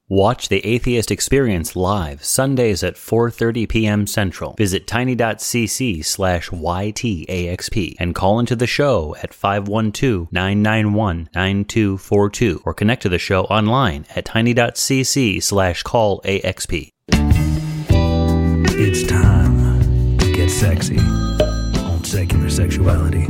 Watch The Atheist Experience live Sundays at 4:30 p.m. Central. Visit tiny.cc/YTAXP and call into the show at 512-991-9242 or connect to the show online at tiny.cc/callaxp. It's time to get sexy on Secular Sexuality.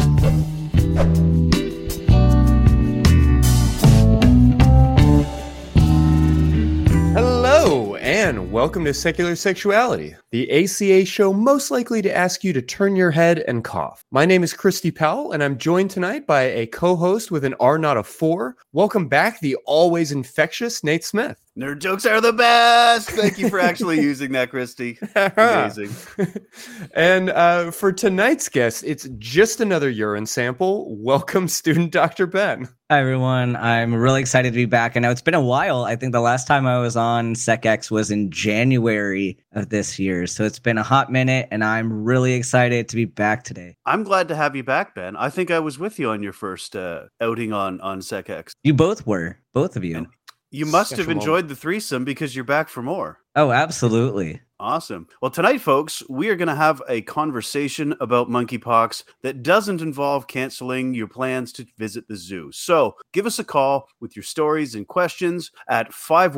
Hello, and welcome to Secular Sexuality, the ACA show most likely to ask you to turn your head and cough. My name is Christy Powell, and I'm joined tonight by a co-host with an R not a 4. Welcome back, the always infectious Nate Smith. Nerd jokes are the best. Thank you for actually using that, Christy. Amazing. And for tonight's guest, it's just another urine sample. Welcome, student Dr. Ben. Hi, everyone. I'm really excited to be back. I know it's been a while. I think the last time I was on SecX was in January of this year. So it's been a hot minute, and I'm really excited to be back today. I'm glad to have you back, Ben. I think I was with you on your first outing on SecX. You both were, both of you. And you must have Special enjoyed moment. the threesome because you're back for more. Oh, absolutely. Awesome. Well, tonight, folks, we are going to have a conversation about monkeypox that doesn't involve canceling your plans to visit the zoo. So give us a call with your stories and questions at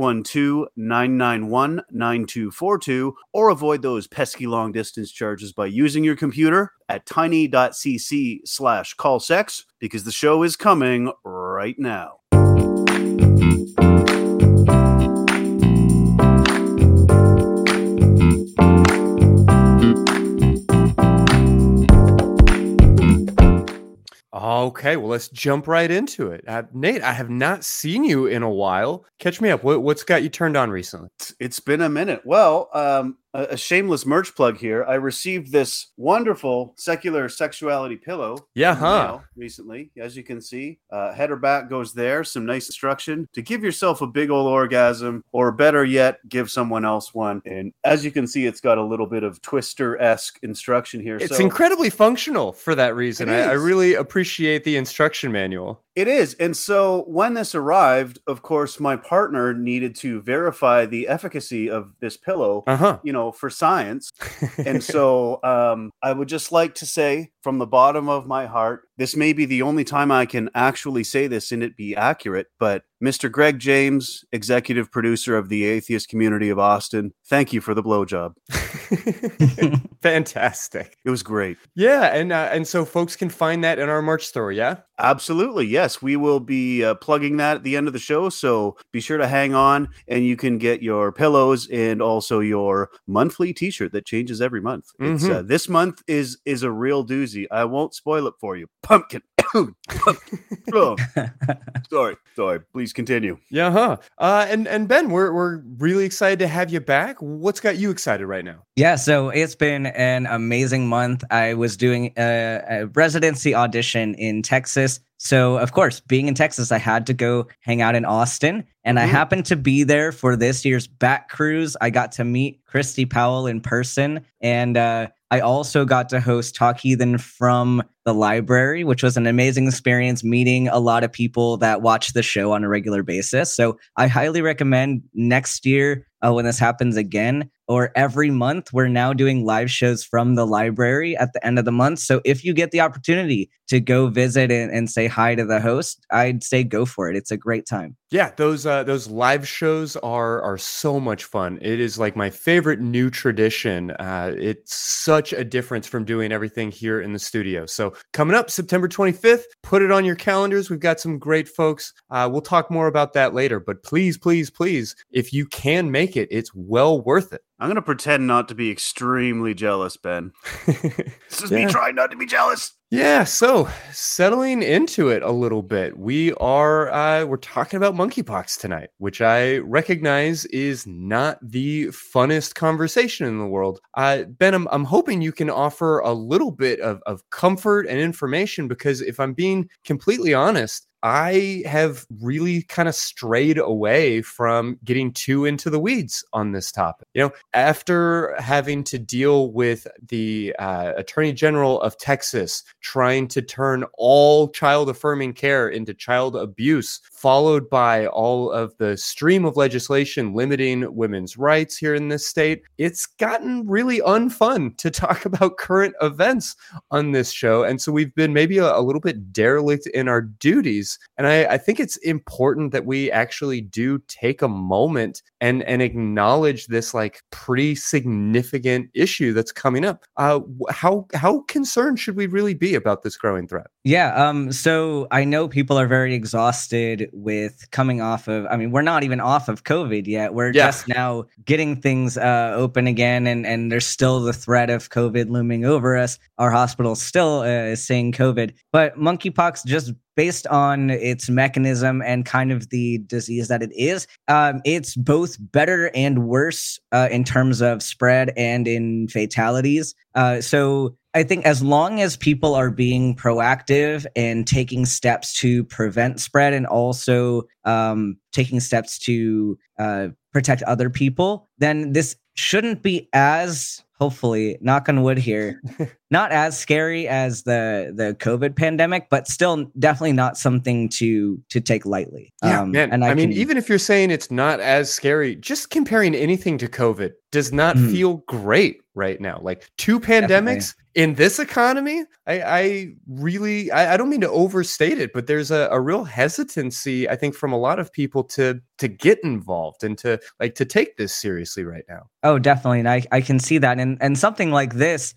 512-991-9242 or avoid those pesky long distance charges by using your computer at tiny.cc/callsex because the show is coming right now. Okay, well, let's jump right into it. Nate, I have not seen you in a while. Catch me up. What's got you turned on recently? It's been a minute. Well, a shameless merch plug here. I received this wonderful Secular Sexuality pillow in the mail recently. As you can see, head or back goes there. Some nice instruction to give yourself a big old orgasm, or better yet, give someone else one. And as you can see, it's got a little bit of Twister-esque instruction here. It's incredibly functional for that reason. It is. I really appreciate the instruction manual. It is. And so when this arrived, of course, my partner needed to verify the efficacy of this pillow, for science. And so I would just like to say from the bottom of my heart, this may be the only time I can actually say this and it be accurate, but Mr. Greg James, executive producer of the Atheist Community of Austin, thank you for the blowjob. Fantastic. It was great. Yeah, and so folks can find that in our merch store, yeah? Absolutely, yes. We will be plugging that at the end of the show, so be sure to hang on, and you can get your pillows and also your monthly T-shirt that changes every month. It's this month is a real doozy. I won't spoil it for you. Pumpkin. Oh. Sorry. Please continue. Yeah, and Ben, we're really excited to have you back. What's got you excited right now? Yeah, so it's been an amazing month. I was doing a residency audition in Texas. So, of course, being in Texas, I had to go hang out in Austin. And I happened to be there for this year's Back Cruise. I got to meet Christy Powell in person. And I also got to host Talk Heathen from the library, which was an amazing experience meeting a lot of people that watch the show on a regular basis. So I highly recommend next year when this happens again, or every month, we're now doing live shows from the library at the end of the month. So if you get the opportunity to go visit and say hi to the host, I'd say go for it. It's a great time. Yeah, those live shows are so much fun. It is like my favorite new tradition. It's such a difference from doing everything here in the studio. So coming up September 25th, put it on your calendars. We've got some great folks. We'll talk more about that later. But please, if you can make it, it's well worth it. I'm going to pretend not to be extremely jealous, Ben. This is me trying not to be jealous. Yeah, so settling into it a little bit, we're talking about monkeypox tonight, which I recognize is not the funnest conversation in the world. Ben, I'm hoping you can offer a little bit of comfort and information, because if I'm being completely honest, I have really kind of strayed away from getting too into the weeds on this topic. You know, after having to deal with the Attorney General of Texas trying to turn all child affirming care into child abuse followed by all of the stream of legislation limiting women's rights here in this state, it's gotten really unfun to talk about current events on this show. And so we've been maybe a little bit derelict in our duties. And I think it's important that we actually do take a moment and acknowledge this like pretty significant issue that's coming up. How concerned should we really be about this growing threat? Yeah. So I know people are very exhausted with coming off of, I mean, we're not even off of COVID yet. We're just now getting things open again. And there's still the threat of COVID looming over us. Our hospital still is saying COVID, but monkeypox, just based on its mechanism and kind of the disease that it is, it's both better and worse in terms of spread and in fatalities. So I think as long as people are being proactive and taking steps to prevent spread and also taking steps to protect other people, then this shouldn't be as, hopefully, knock on wood here, not as scary as the COVID pandemic, but still definitely not something to take lightly. Yeah, man. And I mean, even if you're saying it's not as scary, just comparing anything to COVID does not feel great right now. Like two pandemics in this economy, I don't mean to overstate it, but there's a real hesitancy, I think, from a lot of people to get involved and to take this seriously right now. Oh, definitely. And I can see that. And something like this,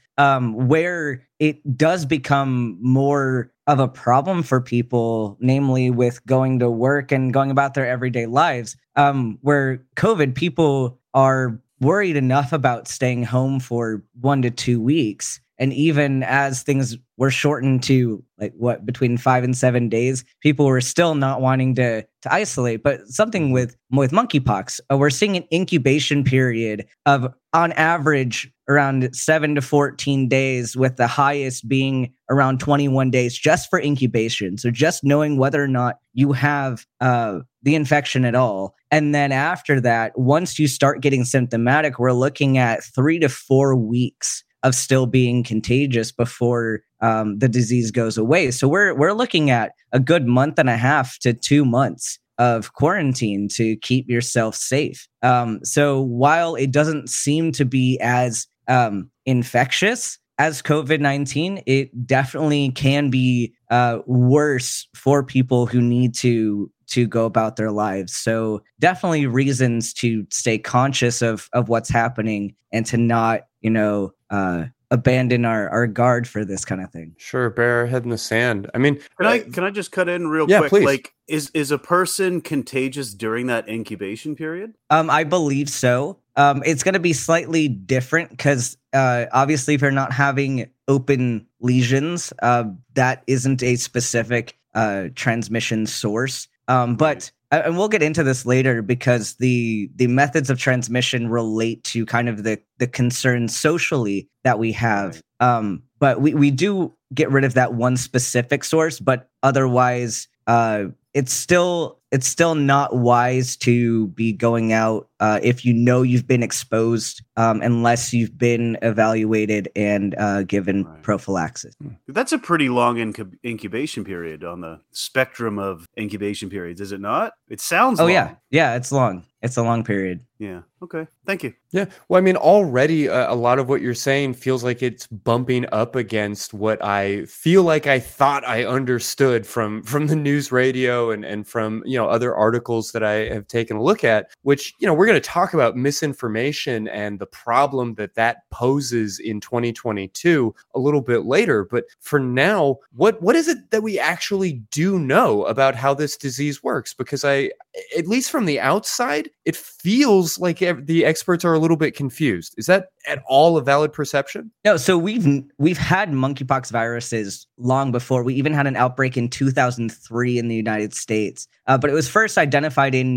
where it does become more of a problem for people, namely with going to work and going about their everyday lives, where COVID, people are worried enough about staying home for 1 to 2 weeks. And even as things were shortened to between 5 and 7 days, people were still not wanting to isolate. But something with monkeypox, we're seeing an incubation period of, on average, around 7 to 14 days, with the highest being around 21 days just for incubation. So just knowing whether or not you have the infection at all. And then after that, once you start getting symptomatic, we're looking at 3 to 4 weeks of still being contagious before the disease goes away. So we're looking at a good 1.5 to 2 months of quarantine to keep yourself safe. So while it doesn't seem to be as infectious as COVID-19, it definitely can be worse for people who need to go about their lives. So definitely reasons to stay conscious of what's happening and to not, abandon our guard for this kind of thing. Sure, bury our head in the sand. I mean, can I just cut in real quick? Please. Like, is a person contagious during that incubation period? I believe so. It's going to be slightly different because obviously, if you're not having open lesions, that isn't a specific transmission source. But and we'll get into this later because the methods of transmission relate to kind of the concerns socially that we have. But we do get rid of that one specific source, but otherwise, it's still not wise to be going out if you know you've been exposed unless you've been evaluated and given prophylaxis. That's a pretty long incubation period on the spectrum of incubation periods, is it not? It sounds long. Yeah, it's long. It's a long period. Yeah. Okay. Thank you. Yeah. Well, I mean, already a lot of what you're saying feels like it's bumping up against what I feel like I thought I understood from the news radio and from, other articles that I have taken a look at, which, we're going to talk about misinformation and the problem that poses in 2022 a little bit later. But for now, what is it that we actually do know about how this disease works? Because at least from the outside, it feels like the experts are a little bit confused. Is that at all a valid perception? No. So we've had monkeypox viruses long before. We even had an outbreak in 2003 in the United States, but it was first identified in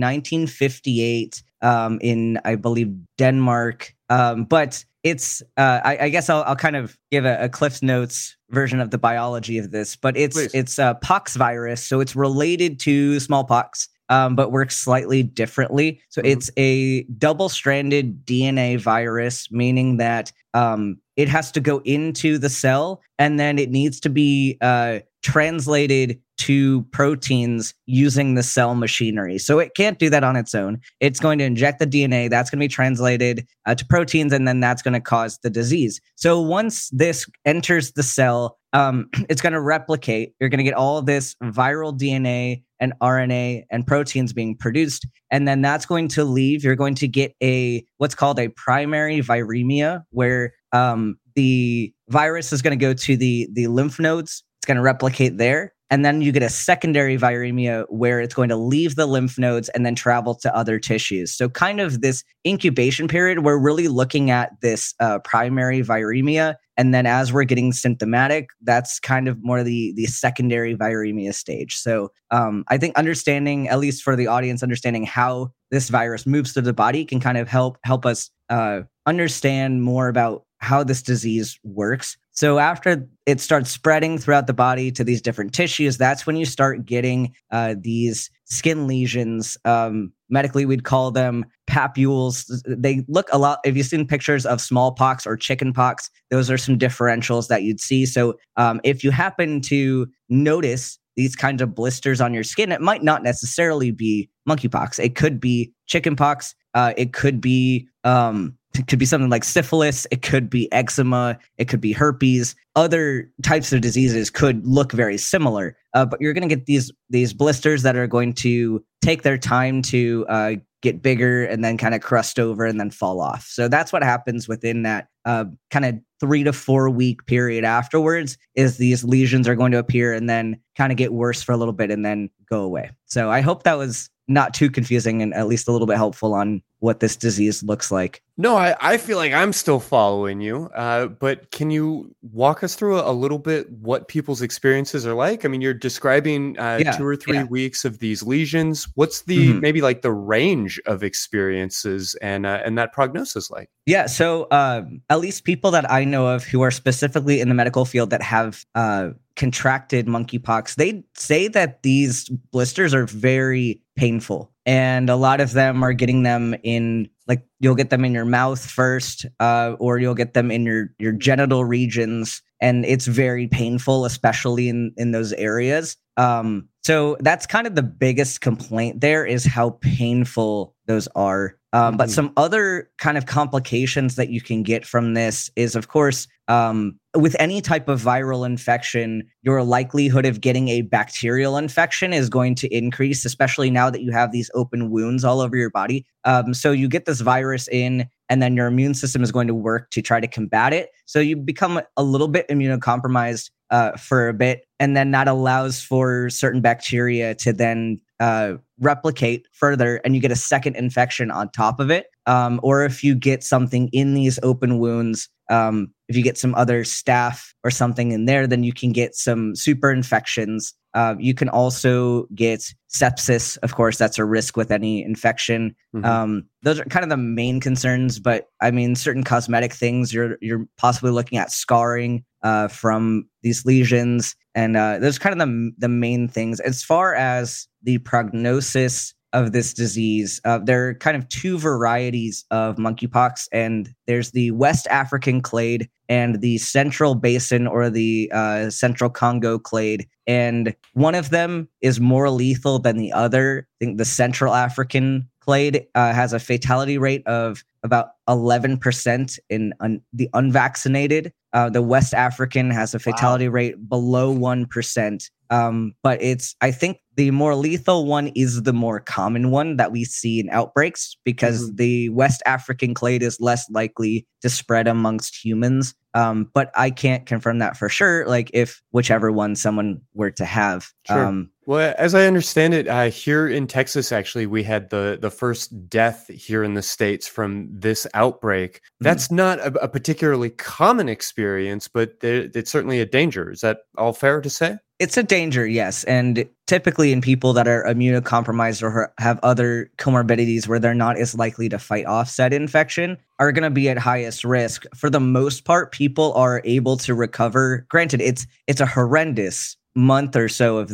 1958 in, I believe, Denmark. But it's, I guess I'll kind of give a Cliff's Notes version of the biology of this, but it's a pox virus. So it's related to smallpox. But works slightly differently. So it's a double-stranded DNA virus, meaning that it has to go into the cell and then it needs to be translated to proteins using the cell machinery. So it can't do that on its own. It's going to inject the DNA, that's going to be translated to proteins, and then that's going to cause the disease. So once this enters the cell, it's going to replicate. You're going to get all of this viral DNA and RNA and proteins being produced. And then that's going to leave. You're going to get what's called a primary viremia, where the virus is going to go to the lymph nodes. It's going to replicate there. And then you get a secondary viremia where it's going to leave the lymph nodes and then travel to other tissues. So kind of this incubation period, we're really looking at this primary viremia. And then as we're getting symptomatic, that's kind of more the secondary viremia stage. So I think understanding, at least for the audience, understanding how this virus moves through the body can kind of help us understand more about how this disease works. So after it starts spreading throughout the body to these different tissues, that's when you start getting these skin lesions. Medically, we'd call them papules. They look a lot, if you've seen pictures of smallpox or chickenpox, those are some differentials that you'd see. So if you happen to notice these kinds of blisters on your skin, it might not necessarily be monkeypox. It could be chickenpox. It could be something like syphilis. It could be eczema. It could be herpes. Other types of diseases could look very similar, but you're going to get these blisters that are going to take their time to get bigger and then kind of crust over and then fall off. So that's what happens within that kind of 3 to 4 week period afterwards, is these lesions are going to appear and then kind of get worse for a little bit and then go away. So I hope that was not too confusing and at least a little bit helpful on what this disease looks like. No, I feel like I'm still following you, but can you walk us through a little bit what people's experiences are like? I mean, you're describing 2 or 3 weeks of these lesions. What's the maybe like the range of experiences and that prognosis like? Yeah, so at least people that I know of who are specifically in the medical field that have contracted monkeypox, they say that these blisters are very painful. And a lot of them are getting them in, like, you'll get them in your mouth first, or you'll get them in your genital regions. And it's very painful, especially in those areas. So that's kind of the biggest complaint there, is how painful those are. But some other kind of complications that you can get from this is, of course, with any type of viral infection, your likelihood of getting a bacterial infection is going to increase, especially now that you have these open wounds all over your body. So you get this virus in, and then your immune system is going to work to try to combat it. So you become a little bit immunocompromised for a bit, and then that allows for certain bacteria to then replicate further, and you get a second infection on top of it. Or if you get something in these open wounds, if you get some other staph or something in there, then you can get some super infections. You can also get sepsis. Of course, that's a risk with any infection. Those are kind of the main concerns, but I mean, certain cosmetic things, you're possibly looking at scarring from these lesions. And those are kind of the main things. As far as the prognosis of this disease, there are kind of 2 varieties of monkeypox, and there's the West African clade and the Central Basin or the Central Congo clade. And one of them is more lethal than the other. I think the Central African clade has a fatality rate of about 11% in the unvaccinated. The West African has a fatality rate below 1%. But I think the more lethal one is the more common one that we see in outbreaks, because the West African clade is less likely to spread amongst humans. But I can't confirm that for sure, like if whichever one someone were to have. Sure. Well, as I understand it, here in Texas, actually, we had the first death here in the States from this outbreak. That's not a particularly common experience, but it's certainly a danger. Is that all fair to say? It's a danger, yes. And typically in people that are immunocompromised or have other comorbidities where they're not as likely to fight off said infection are going to be at highest risk. For the most part, people are able to recover. Granted, it's a horrendous month or so of this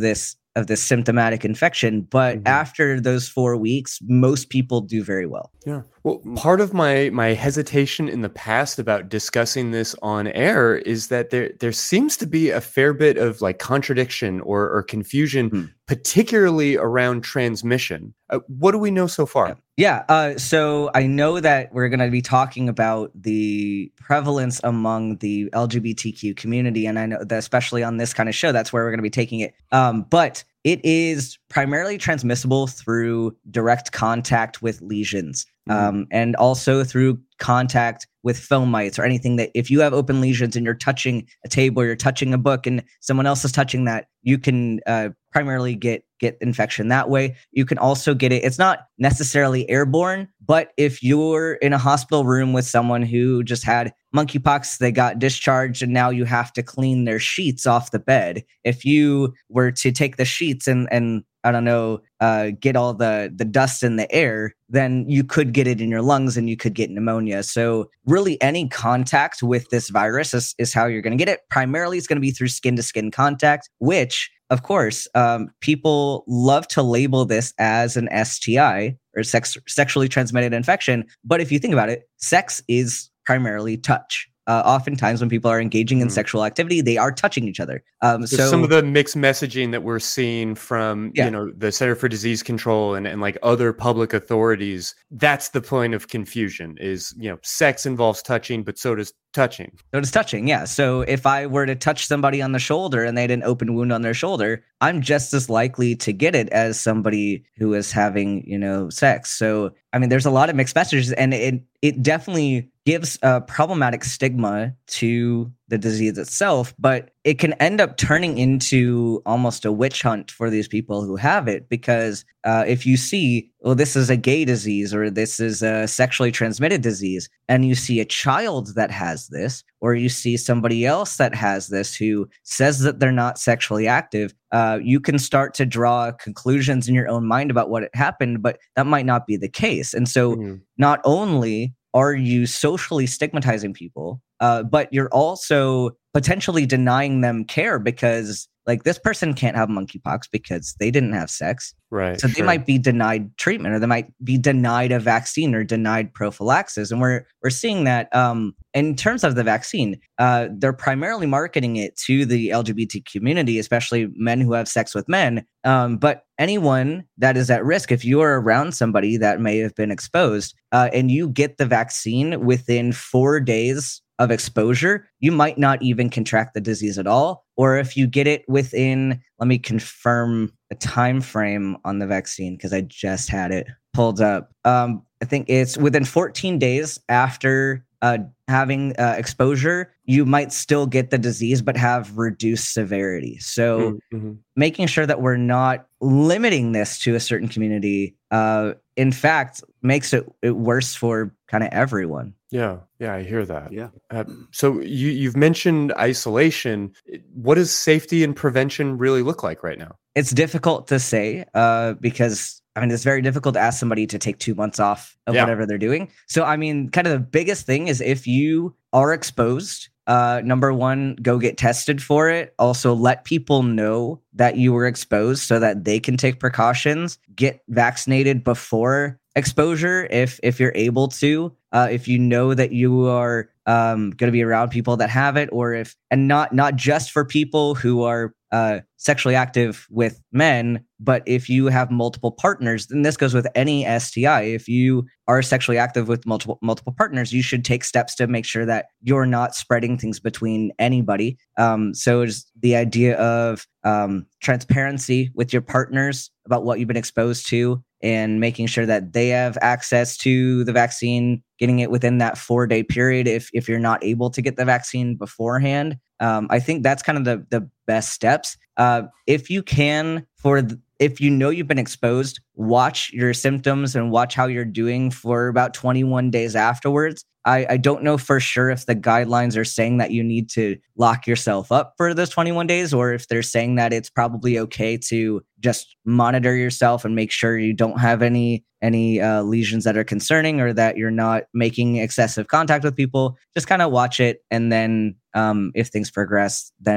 of this symptomatic infection. But after those 4 weeks, most people do very well. Yeah. Well, part of my hesitation in the past about discussing this on air is that there seems to be a fair bit of like contradiction or confusion, particularly around transmission. What do we know so far? Yeah. So I know that we're going to be talking about the prevalence among the LGBTQ community. And I know that especially on this kind of show, that's where we're going to be taking it. But it is primarily transmissible through direct contact with lesions, and also through contact with foam mites or anything that if you have open lesions and you're touching a table or you're touching a book and someone else is touching that, you can primarily get infection that way. You can also get it. It's not necessarily airborne, but if you're in a hospital room with someone who just had monkeypox, they got discharged, and now you have to clean their sheets off the bed. If you were to take the sheets and I don't know, get all the dust in the air, then you could get it in your lungs and you could get pneumonia. So really any contact with this virus is how you're going to get it. Primarily, it's going to be through skin-to-skin contact, which, of course, people love to label this as an STI or sexually transmitted infection. But if you think about it, sex is primarily touch. Oftentimes when people are engaging in sexual activity, they are touching each other. So some of the mixed messaging that we're seeing from, the Center for Disease Control and like other public authorities, that's the point of confusion is, sex involves touching, but so does touching. So does touching, yeah. So if I were to touch somebody on the shoulder and they had an open wound on their shoulder, I'm just as likely to get it as somebody who is having, sex. So, I mean, there's a lot of mixed messages, and it definitely gives a problematic stigma to the disease itself, but it can end up turning into almost a witch hunt for these people who have it, because if you see, well, this is a gay disease or this is a sexually transmitted disease, and you see a child that has this, or you see somebody else that has this who says that they're not sexually active, you can start to draw conclusions in your own mind about what happened, but that might not be the case. And so not only are you socially stigmatizing people, but you're also potentially denying them care, because like this person can't have monkeypox because they didn't have sex. Right. So they might be denied treatment, or they might be denied a vaccine or denied prophylaxis. And we're seeing that in terms of the vaccine, they're primarily marketing it to the LGBT community, especially men who have sex with men. But anyone that is at risk, if you are around somebody that may have been exposed and you get the vaccine within 4 days of exposure, you might not even contract the disease at all. Or if you get it within, let me confirm a time frame on the vaccine because I just had it pulled up. I think it's within 14 days after having exposure, you might still get the disease, but have reduced severity. So making sure that we're not limiting this to a certain community, in fact, makes it worse for kind of everyone. Yeah, I hear that. Yeah. So you've mentioned isolation. What does safety and prevention really look like right now? It's difficult to say because, I mean, it's very difficult to ask somebody to take 2 months off of whatever they're doing. So, I mean, kind of the biggest thing is if you are exposed, number one, go get tested for it. Also, let people know that you were exposed so that they can take precautions. Get vaccinated before exposure if you're able to. If you know that you are going to be around people that have it, or not just for people who are sexually active with men, but if you have multiple partners, then this goes with any STI. If you are sexually active with multiple partners, you should take steps to make sure that you're not spreading things between anybody. So it's the idea of transparency with your partners about what you've been exposed to, and making sure that they have access to the vaccine, getting it within that 4-day period if you're not able to get the vaccine beforehand. I think that's kind of the best steps. If you can, if you know you've been exposed, watch your symptoms and watch how you're doing for about 21 days afterwards. I don't know for sure if the guidelines are saying that you need to lock yourself up for those 21 days, or if they're saying that it's probably okay to just monitor yourself and make sure you don't have any lesions that are concerning, or that you're not making excessive contact with people. Just kind of watch it, and then if things progress, then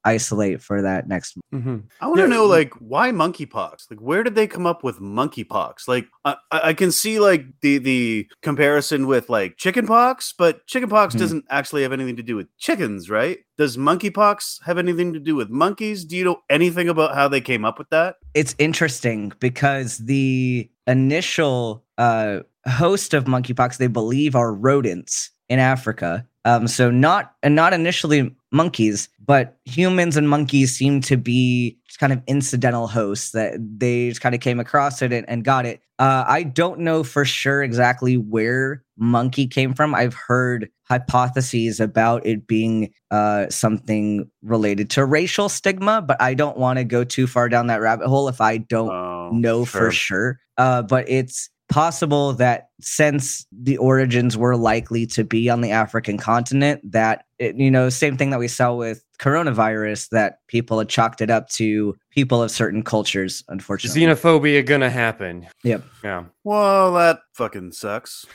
isolate for that next month. Mm-hmm. I want to know, like, why monkeypox? Like, where did they come up with monkeypox? Like, I can see like the comparison with like chickenpox, but chickenpox doesn't actually have anything to do with chickens, right? Does monkeypox have anything to do with monkeys? Do you know anything about how they came up with that? It's interesting because the initial host of monkeypox, they believe, are rodents in Africa. So not initially monkeys, but humans and monkeys seem to be just kind of incidental hosts that they just kind of came across it and got it. I don't know for sure exactly where monkey came from. I've heard hypotheses about it being something related to racial stigma, but I don't want to go too far down that rabbit hole if I don't know for sure. But it's possible that since the origins were likely to be on the African continent, that same thing that we saw with coronavirus, that people had chalked it up to people of certain cultures, unfortunately. Xenophobia gonna happen. Yep. Yeah. Well, that fucking sucks.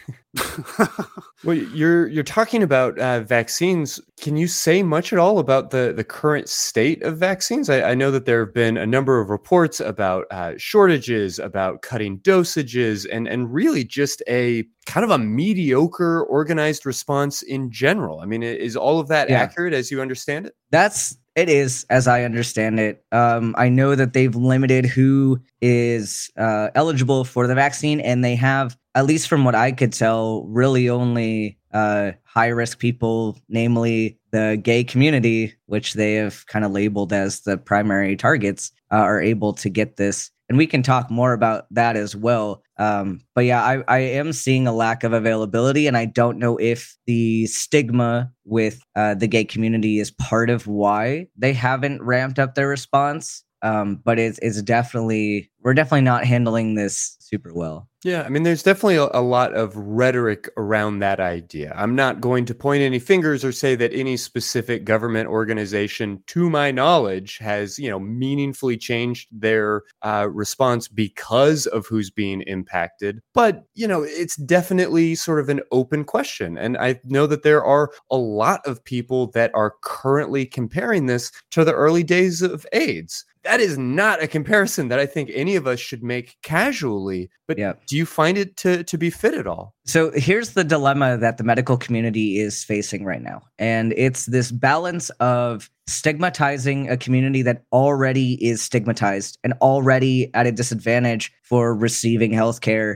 Well, you're talking about vaccines. Can you say much at all about the current state of vaccines? I know that there have been a number of reports about shortages, about cutting dosages, and really just a kind of a mediocre organized response in general. I mean, is all of that accurate as you understand it? It is, as I understand it. I know that they've limited who is eligible for the vaccine, and they have, at least from what I could tell, really only high-risk people, namely the gay community, which they have kind of labeled as the primary targets, are able to get this. And we can talk more about that as well. But yeah, I am seeing a lack of availability, and I don't know if the stigma with the gay community is part of why they haven't ramped up their response. But we're definitely not handling this super well. Yeah, I mean, there's definitely a lot of rhetoric around that idea. I'm not going to point any fingers or say that any specific government organization, to my knowledge, has, meaningfully changed their response because of who's being impacted. But, it's definitely sort of an open question. And I know that there are a lot of people that are currently comparing this to the early days of AIDS. That is not a comparison that I think any of us should make casually. But do you find it to be fit at all? So here's the dilemma that the medical community is facing right now. And it's this balance of stigmatizing a community that already is stigmatized and already at a disadvantage for receiving healthcare.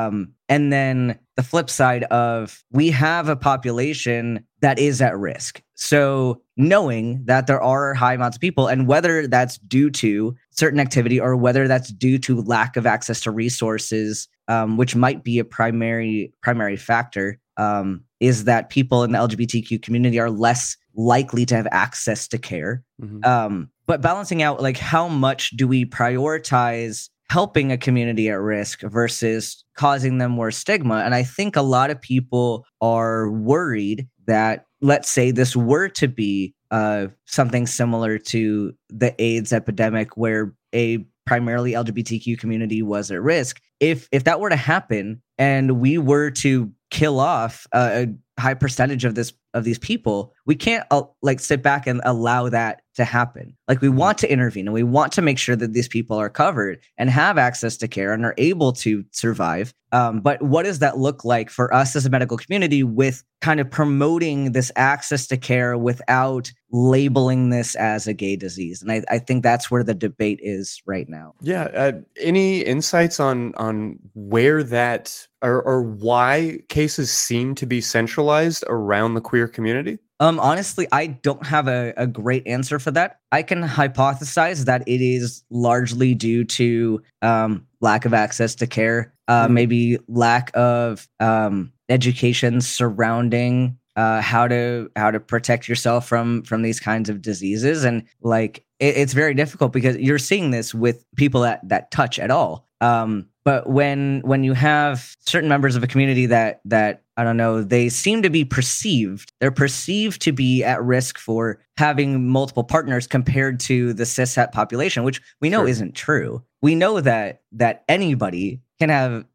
And then the flip side of, we have a population that is at risk. So knowing that there are high amounts of people, and whether that's due to certain activity or whether that's due to lack of access to resources, which might be a primary factor, is that people in the LGBTQ community are less likely to have access to care. Mm-hmm. But balancing out, like, how much do we prioritize helping a community at risk versus causing them more stigma? And I think a lot of people are worried that, let's say this were to be something similar to the AIDS epidemic, where a primarily LGBTQ community was at risk. If that were to happen and we were to kill off a high percentage of these people, we can't sit back and allow that to happen. Like, we want to intervene, and we want to make sure that these people are covered and have access to care and are able to survive. But what does that look like for us as a medical community, with kind of promoting this access to care without labeling this as a gay disease? And I think that's where the debate is right now. Yeah. Any insights on where that or why cases seem to be centralized around the queer community? Honestly, I don't have a great answer for that. I can hypothesize that it is largely due to lack of access to care, maybe lack of education surrounding how to protect yourself from these kinds of diseases. And it's very difficult because you're seeing this with people that touch at all. But when you have certain members of a community that I don't know, they seem to be they're perceived to be at risk for having multiple partners compared to the cishet population, which we know isn't true. We know that anybody can have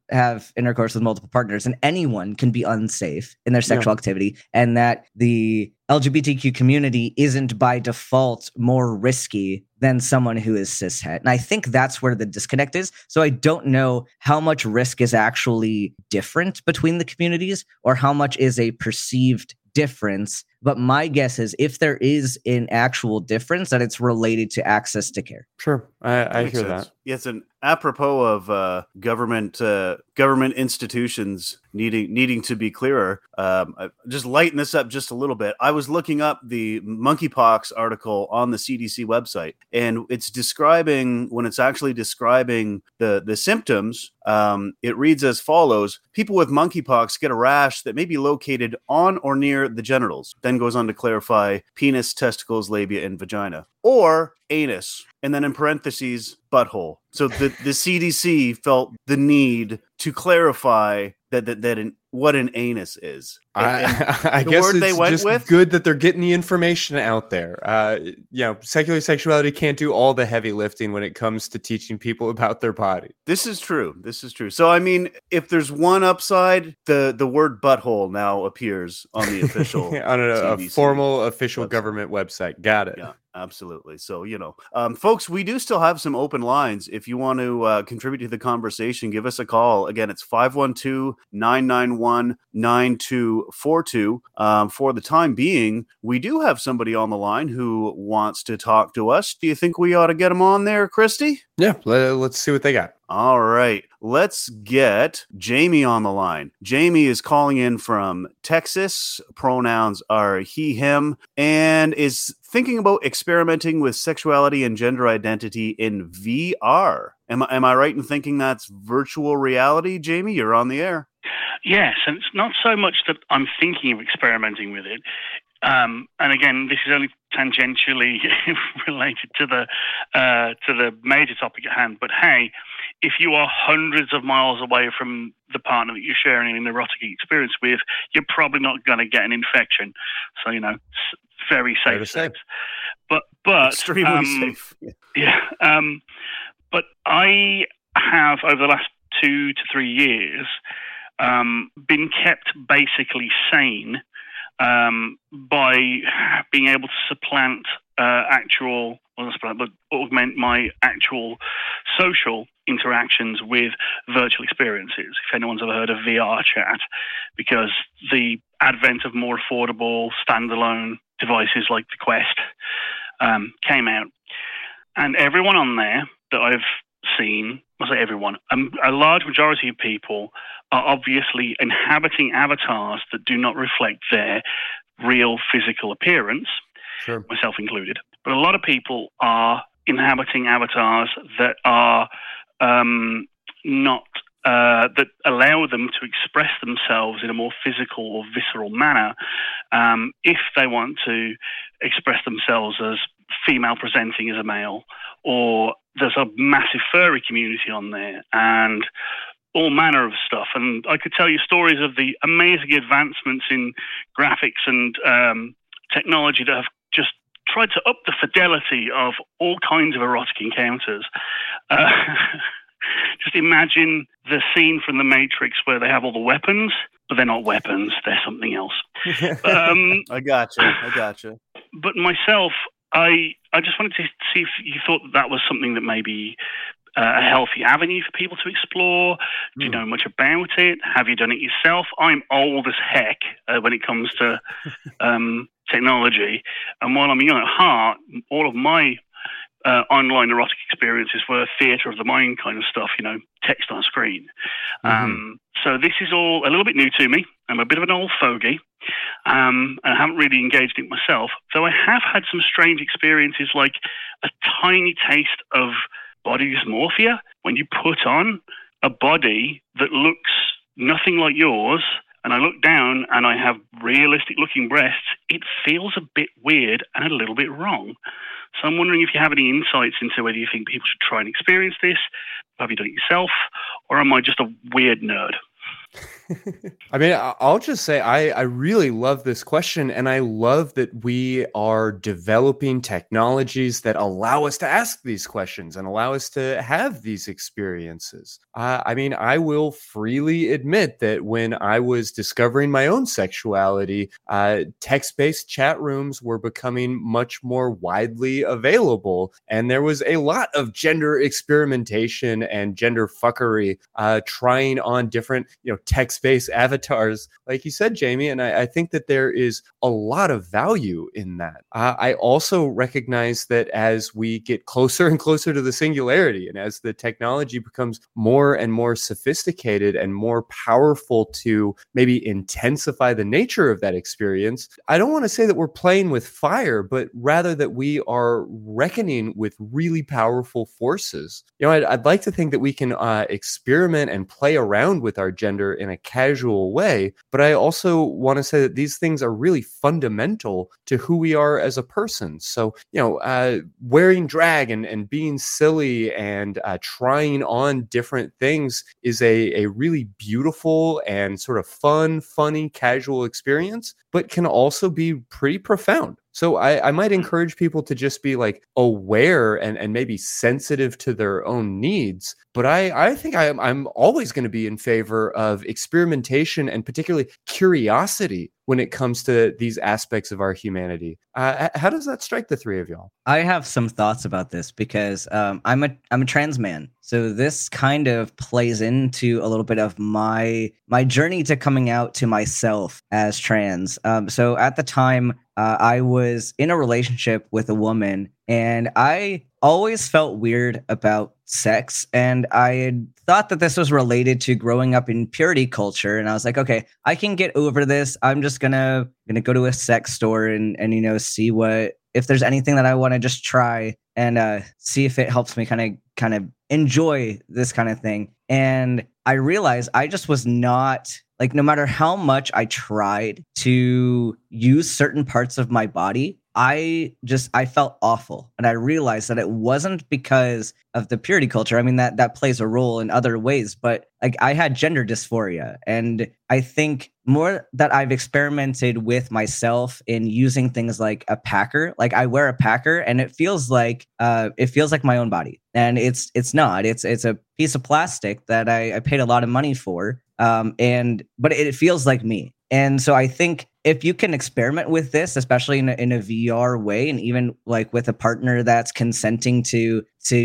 have intercourse with multiple partners, and anyone can be unsafe in their sexual activity, and that the LGBTQ community isn't by default more risky than someone who is cishet. And I think that's where the disconnect is. So I don't know how much risk is actually different between the communities or how much is a perceived difference. But my guess is if there is an actual difference, that it's related to access to care. Sure. I hear sense. that. Yes, and apropos of government institutions needing to be clearer, just lighten this up just a little bit. I was looking up the monkeypox article on the CDC website, and it's describing the symptoms. It reads as follows: people with monkeypox get a rash that may be located on or near the genitals. Then goes on to clarify penis, testicles, labia, and vagina, or anus, and then in parentheses, butthole. So the CDC felt the need to clarify what an anus is. I guess it's just good that they're getting the information out there. Secular sexuality can't do all the heavy lifting when it comes to teaching people about their body. This is true. So, I mean, if there's one upside, the word butthole now appears on the official on a formal official website. Government website. Got it. Yeah. Absolutely. So, folks, we do still have some open lines. If you want to contribute to the conversation, give us a call. Again, it's 512-991-9242. For the time being, we do have somebody on the line who wants to talk to us. Do you think we ought to get them on there, Christy? Yeah, let's see what they got. All right, let's get Jamie on the line. Jamie is calling in from Texas. Pronouns are he, him, and is thinking about experimenting with sexuality and gender identity in VR. Am I right in thinking that's virtual reality, Jamie? You're on the air. Yes, and it's not so much that I'm thinking of experimenting with it. And again, this is only tangentially related to the major topic at hand. But hey, if you are hundreds of miles away from the partner that you're sharing an erotic experience with, you're probably not going to get an infection. So very safe sex. But extremely safe. Yeah. But I have over the last 2 to 3 years been kept basically sane by being able to augment my actual social interactions with virtual experiences. If anyone's ever heard of VR chat, because the advent of more affordable standalone devices like the Quest came out, and everyone on there that I've seen, I say everyone, a large majority of people are obviously inhabiting avatars that do not reflect their real physical appearance, sure, myself included. But a lot of people are inhabiting avatars that are that allow them to express themselves in a more physical or visceral manner if they want to express themselves as female presenting as a male, or there's a massive furry community on there and all manner of stuff. And I could tell you stories of the amazing advancements in graphics and technology that have just tried to up the fidelity of all kinds of erotic encounters. Just imagine the scene from The Matrix where they have all the weapons, but they're not weapons, they're something else. I gotcha. But myself, I just wanted to see if you thought that was something that maybe a healthy avenue for people to explore. Do you know much about it? Have you done it yourself? I'm old as heck when it comes to technology. And while I'm young at heart, all of my online erotic experiences were theatre of the mind kind of stuff, text on screen. So this is all a little bit new to me. I'm a bit of an old fogey, and I haven't really engaged in it myself, though I have had some strange experiences, like a tiny taste of body dysmorphia when you put on a body that looks nothing like yours, and I look down and I have realistic looking breasts. It feels a bit weird and a little bit wrong. So I'm wondering if you have any insights into whether you think people should try and experience this. Have you done it yourself, or am I just a weird nerd? I mean, I'll just say I really love this question, and I love that we are developing technologies that allow us to ask these questions and allow us to have these experiences. I mean, I will freely admit that when I was discovering my own sexuality, text-based chat rooms were becoming much more widely available, and there was a lot of gender experimentation and gender fuckery trying on different, text-based avatars, like you said, Jamie. And I think that there is a lot of value in that. I also recognize that as we get closer and closer to the singularity, and as the technology becomes more and more sophisticated and more powerful to maybe intensify the nature of that experience, I don't want to say that we're playing with fire, but rather that we are reckoning with really powerful forces. I'd like to think that we can experiment and play around with our gender in a casual way, but I also want to say that these things are really fundamental to who we are as a person. So, wearing drag and being silly and trying on different things is a really beautiful and sort of fun, funny, casual experience, but can also be pretty profound. So I might encourage people to just be like aware and maybe sensitive to their own needs. But I think I'm always going to be in favor of experimentation and particularly curiosity when it comes to these aspects of our humanity. How does that strike the three of y'all? I have some thoughts about this because I'm a trans man. So this kind of plays into a little bit of my journey to coming out to myself as trans. So at the time, I was in a relationship with a woman, and I always felt weird about sex, and I had thought that this was related to growing up in purity culture. And I was like, okay, I can get over this. I'm just gonna go to a sex store and see if there's anything that I want to just try and see if it helps me kind of enjoy this kind of thing. And I realized I just was not, like, no matter how much I tried to use certain parts of my body, I felt awful. And I realized that it wasn't because of the purity culture. I mean, that plays a role in other ways, but like I had gender dysphoria. And I think more that I've experimented with myself in using things like a packer. Like I wear a packer and it feels like my own body. And it's not. It's a piece of plastic that I paid a lot of money for. But it feels like me. And so I think if you can experiment with this, especially in a VR way, and even like with a partner that's consenting to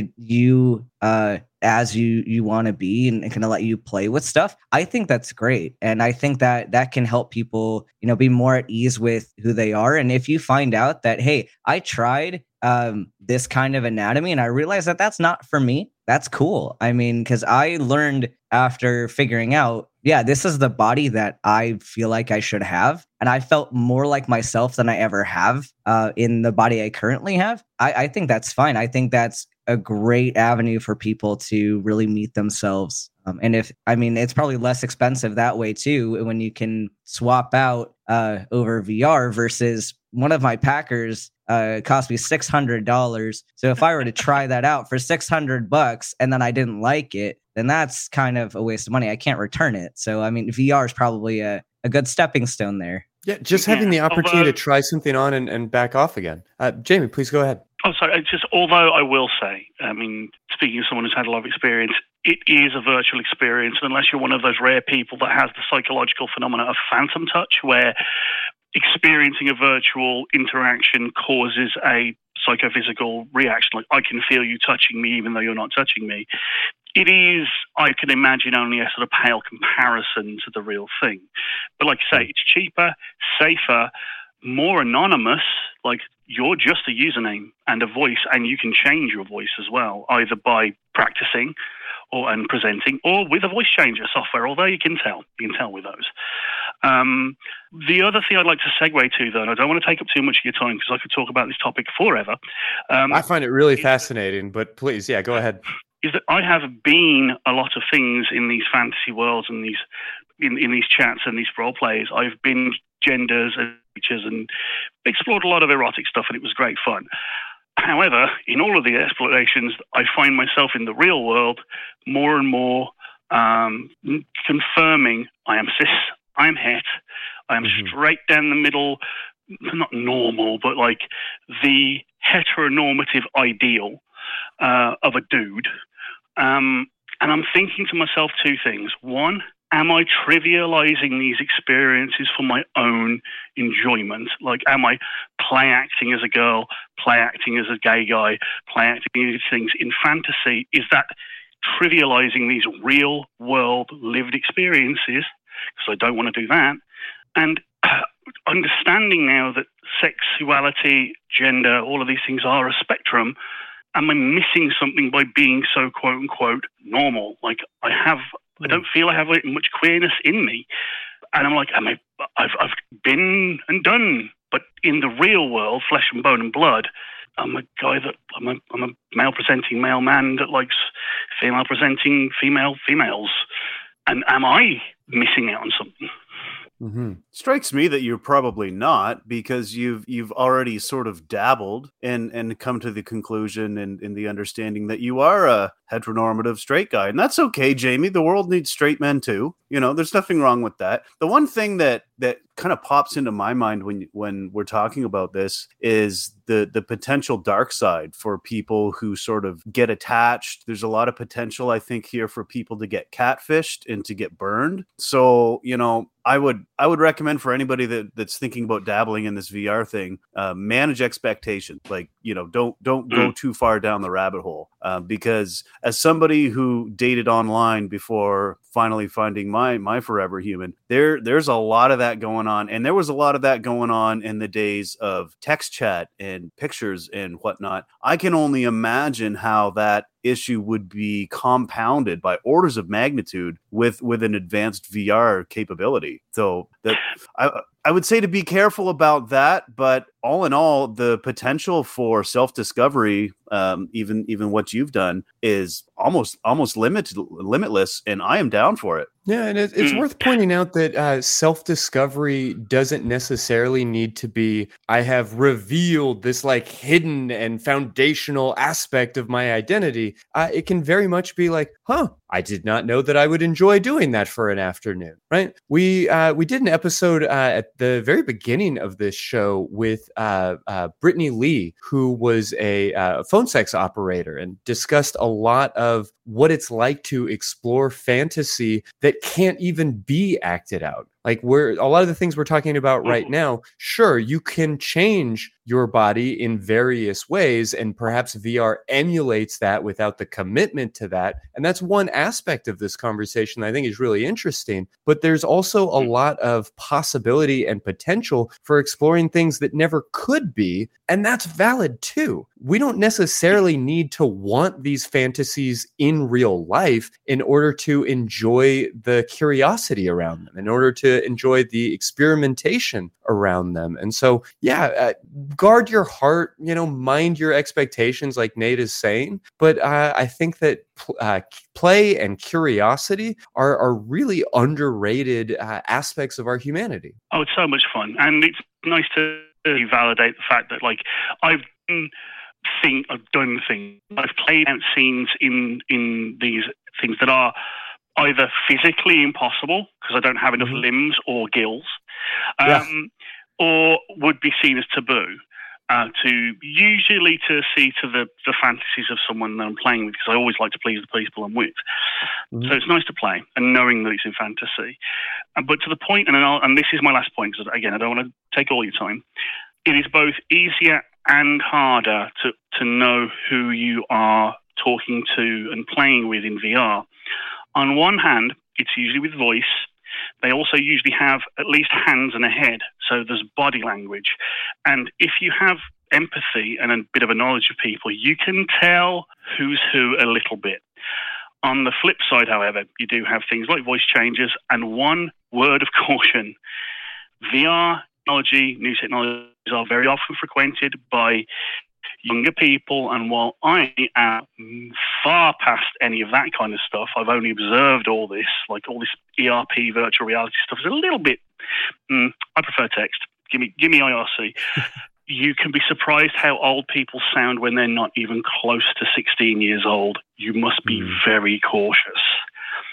you as you want to be and kind of let you play with stuff, I think that's great. And I think that can help people, be more at ease with who they are. And if you find out that, hey, I tried this kind of anatomy and I realized that that's not for me, that's cool. I mean, because I learned after figuring out, yeah, this is the body that I feel like I should have. And I felt more like myself than I ever have in the body I currently have. I think that's fine. I think that's a great avenue for people to really meet themselves. And it's probably less expensive that way too, when you can swap out over VR versus one of my packers cost me $600. So if I were to try that out for $600 and then I didn't like it, then that's kind of a waste of money. I can't return it. So, I mean, VR is probably a good stepping stone there. Yeah, just having the opportunity to try something on and back off again. Jamie, please go ahead. Oh, sorry. Although I will say, I mean, speaking of someone who's had a lot of experience, it is a virtual experience, unless you're one of those rare people that has the psychological phenomena of phantom touch, where experiencing a virtual interaction causes a psychophysical reaction. Like, I can feel you touching me even though you're not touching me. It is, I can imagine, only a sort of pale comparison to the real thing. But like I say, it's cheaper, safer, more anonymous. Like, you're just a username and a voice, and you can change your voice as well, either by practicing and presenting, or with a voice changer software, although you can tell with those. The other thing I'd like to segue to, though, and I don't want to take up too much of your time because I could talk about this topic forever. I find it really fascinating, but please, yeah, go ahead. Is that I have been a lot of things in these fantasy worlds and these in these chats and these role plays. I've been genders and features and explored a lot of erotic stuff, and it was great fun. However, in all of the explorations, I find myself in the real world more and more confirming I am cis, I am het, I am straight down the middle, not normal, but like the heteronormative ideal of a dude. And I'm thinking to myself two things. One, am I trivializing these experiences for my own enjoyment? Like, am I play acting as a girl, play acting as a gay guy, play acting these things in fantasy? Is that trivializing these real world lived experiences? Because I don't want to do that. And understanding now that sexuality, gender, all of these things are a spectrum, am I missing something by being so quote unquote normal? Like I don't feel I have much queerness in me. And I'm like, I've been and done, but in the real world, flesh and bone and blood, I'm a guy I'm a male presenting male man that likes female presenting females. And am I missing out on something? Strikes me that you're probably not, because you've already sort of dabbled and come to the conclusion and in the understanding that you are a heteronormative straight guy. And that's okay, Jamie. The world needs straight men too. You know, there's nothing wrong with that. The one thing that kind of pops into my mind when we're talking about this is the potential dark side for people who sort of get attached. There's a lot of potential, I think, here for people to get catfished and to get burned. So, you know, I would recommend for anybody that's thinking about dabbling in this VR thing, manage expectations. Like, you know, don't go too far down the rabbit hole, because as somebody who dated online before finally finding my forever human, there's a lot of that going on, and there was a lot of that going on in the days of text chat and pictures and whatnot. I can only imagine how that issue would be compounded by orders of magnitude with an advanced VR capability. So that I would say to be careful about that, but all in all, the potential for self-discovery, even what you've done, is almost limitless, and I am down for it. Yeah, and it's worth pointing out that self-discovery doesn't necessarily need to be, I have revealed this like hidden and foundational aspect of my identity. It can very much be like, I did not know that I would enjoy doing that for an afternoon, right? We did an episode at the very beginning of this show with Brittany Lee, who was a phone sex operator, and discussed a lot of what it's like to explore fantasy that can't even be acted out. Like a lot of the things we're talking about right now, sure, you can change your body in various ways, and perhaps VR emulates that without the commitment to that. And that's one aspect of this conversation that I think is really interesting. But there's also a lot of possibility and potential for exploring things that never could be. And that's valid too. We don't necessarily need to want these fantasies in real life in order to enjoy the curiosity around them, in order to enjoy the experimentation around them. And so, guard your heart, mind your expectations, like Nate is saying. But I think that play and curiosity are really underrated aspects of our humanity. Oh, it's so much fun. And it's nice to validate the fact that, like, I've done things. I've played out scenes in these things that are either physically impossible because I don't have enough limbs or gills, or would be seen as taboo. To see to the fantasies of someone that I'm playing with, because I always like to please the people I'm with. So it's nice to play and knowing that it's in fantasy. But to the point, and this is my last point, because again, I don't want to take all your time. It is both easier and harder to know who you are talking to and playing with in VR. On one hand, it's usually with voice. They also usually have at least hands and a head, so there's body language. And if you have empathy and a bit of a knowledge of people, you can tell who's who a little bit. On the flip side, however, you do have things like voice changes, and one word of caution: VR technology, new technologies are very often frequented by younger people, and while I am far past any of that kind of stuff, I've only observed all this ERP virtual reality stuff is a little bit. I prefer text. Give me IRC. You can be surprised how old people sound when they're not even close to 16 years old. You must be very cautious.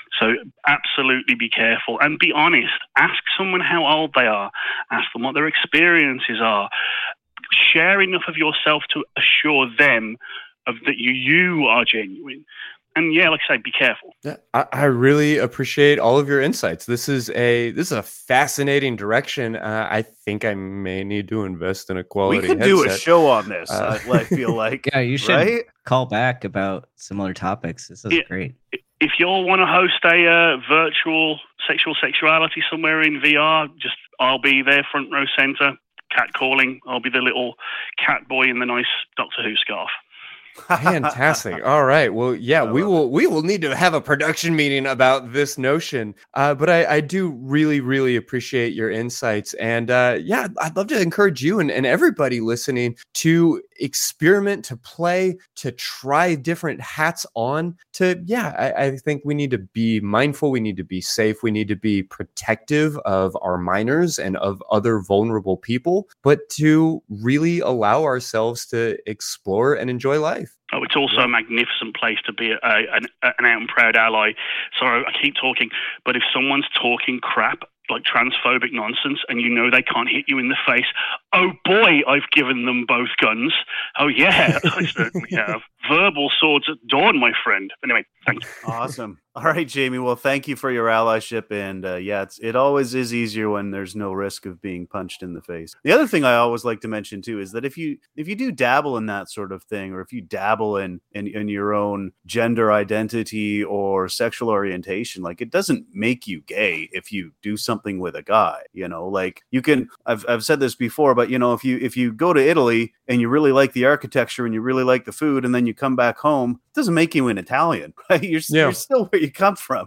So absolutely be careful and be honest. Ask someone how old they are. Ask them what their experiences are. Share enough of yourself to assure them of that you are genuine. And yeah, like I say, be careful. Yeah, I really appreciate all of your insights. This is a fascinating direction. I think I may need to invest in a quality headset. We could do a show on this. I feel like. Yeah, you should call back about similar topics. This is great. If you all want to host a virtual sexuality somewhere in VR, I'll be there front row center, catcalling. I'll be the little cat boy in the nice Doctor Who scarf. Fantastic. All right. Well, yeah, we will need to have a production meeting about this notion. But I do really, really appreciate your insights. And I'd love to encourage you and everybody listening to experiment, to play, to try different hats on. I think we need to be mindful. We need to be safe. We need to be protective of our minors and of other vulnerable people, but to really allow ourselves to explore and enjoy life. Oh, it's also a magnificent place to be an out and proud ally. Sorry, I keep talking, but if someone's talking crap, like transphobic nonsense, and you know they can't hit you in the face, oh boy, I've given them both guns. Oh yeah, I certainly have. Verbal swords at dawn, my friend. Anyway, thank you. Awesome. All right, Jamie. Well, thank you for your allyship. And it always is easier when there's no risk of being punched in the face. The other thing I always like to mention too is that if you do dabble in that sort of thing, or if you dabble in your own gender identity or sexual orientation, like, it doesn't make you gay if you do something with a guy. Like, you can. I've said this before, but if you go to Italy and you really like the architecture and you really like the food, and then you come back home, it doesn't make you an Italian, right? You're still where you come from.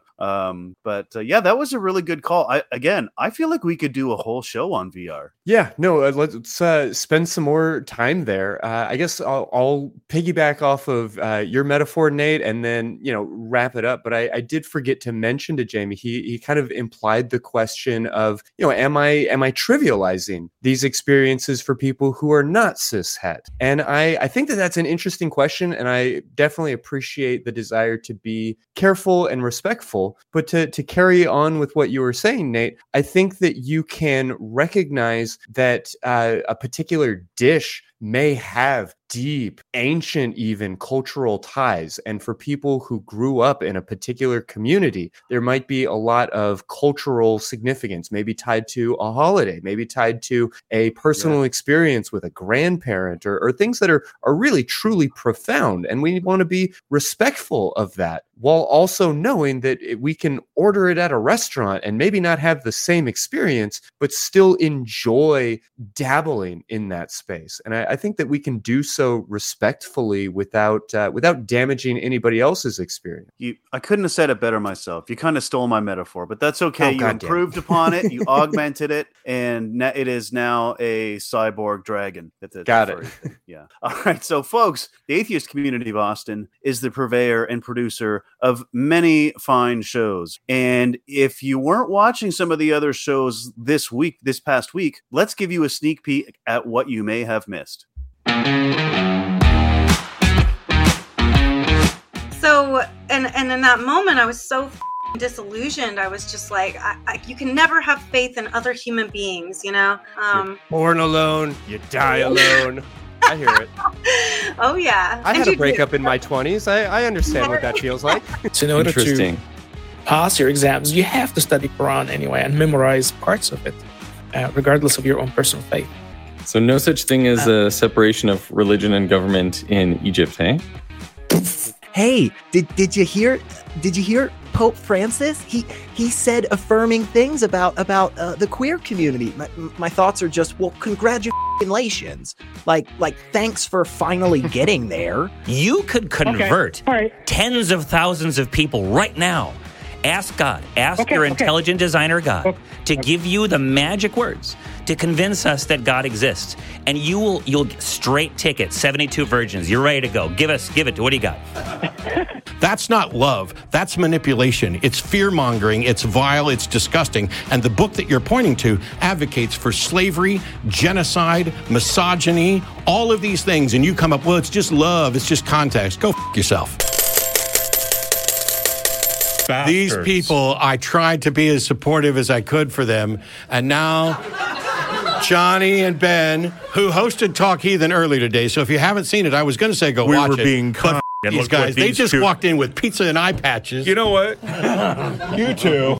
That was a really good call. I feel like we could do a whole show on VR. Yeah, no, let's spend some more time there. I guess I'll piggyback off of your metaphor, Nate, and then wrap it up. But I did forget to mention to Jamie, he kind of implied the question of am I trivializing these experiences for people who are not cishet? And I think that's an interesting question, and I definitely appreciate the desire to be careful and respectful. But to carry on with what you were saying, Nate, I think that you can recognize that a particular dish may have deep, ancient, even cultural ties. And for people who grew up in a particular community, there might be a lot of cultural significance, maybe tied to a holiday, maybe tied to a personal experience with a grandparent, or things that are really, truly profound. And we want to be respectful of that, while also knowing that we can order it at a restaurant and maybe not have the same experience, but still enjoy dabbling in that space. And I think that we can do so respectfully without damaging anybody else's experience. I couldn't have said it better myself. You kind of stole my metaphor, but that's okay. You improved upon it. You augmented it, and it is now a cyborg dragon. Got it. Yeah. All right. So, folks, the Atheist Community of Austin is the purveyor and producer of many fine shows. And if you weren't watching some of the other shows this past week, let's give you a sneak peek at what you may have missed. So, and in that moment, I was so disillusioned. I was just like, you can never have faith in other human beings, You're born alone, you die alone. I hear it. Oh, yeah. I had a breakup in my 20s. I understand what that feels like. So in order to pass your exams, you have to study Quran anyway and memorize parts of it, regardless of your own personal faith. So no such thing as a separation of religion and government in Egypt, hey? Hey, did you hear Pope Francis? He said affirming things about the queer community. My thoughts are just, well, congratulations. Like thanks for finally getting there. You could convert tens of thousands of people right now. Ask God, your intelligent designer God to give you the magic words to convince us that God exists. And you'll get straight ticket, 72 virgins. You're ready to go. Give it. What do you got? That's not love. That's manipulation. It's fear-mongering. It's vile. It's disgusting. And the book that you're pointing to advocates for slavery, genocide, misogyny, all of these things. And you come up, well, it's just love. It's just context. Go f*** yourself. These people, I tried to be as supportive as I could for them. And now, Johnny and Ben, who hosted Talk Heathen earlier today. So if you haven't seen it, I was going to say go watch it. We were being kind. These guys, they just walked in with pizza and eye patches. You know what? You too.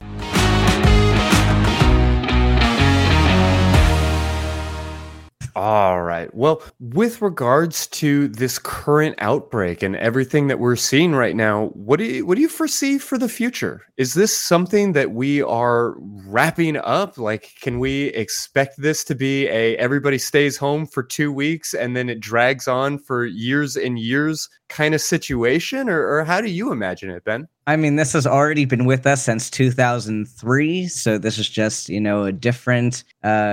All right. Well, with regards to this current outbreak and everything that we're seeing right now, what do you foresee for the future? Is this something that we are wrapping up? Like, can we expect this to be everybody stays home for 2 weeks and then it drags on for years and years kind of situation? Or how do you imagine it, Ben? I mean, this has already been with us since 2003, so this is just, a different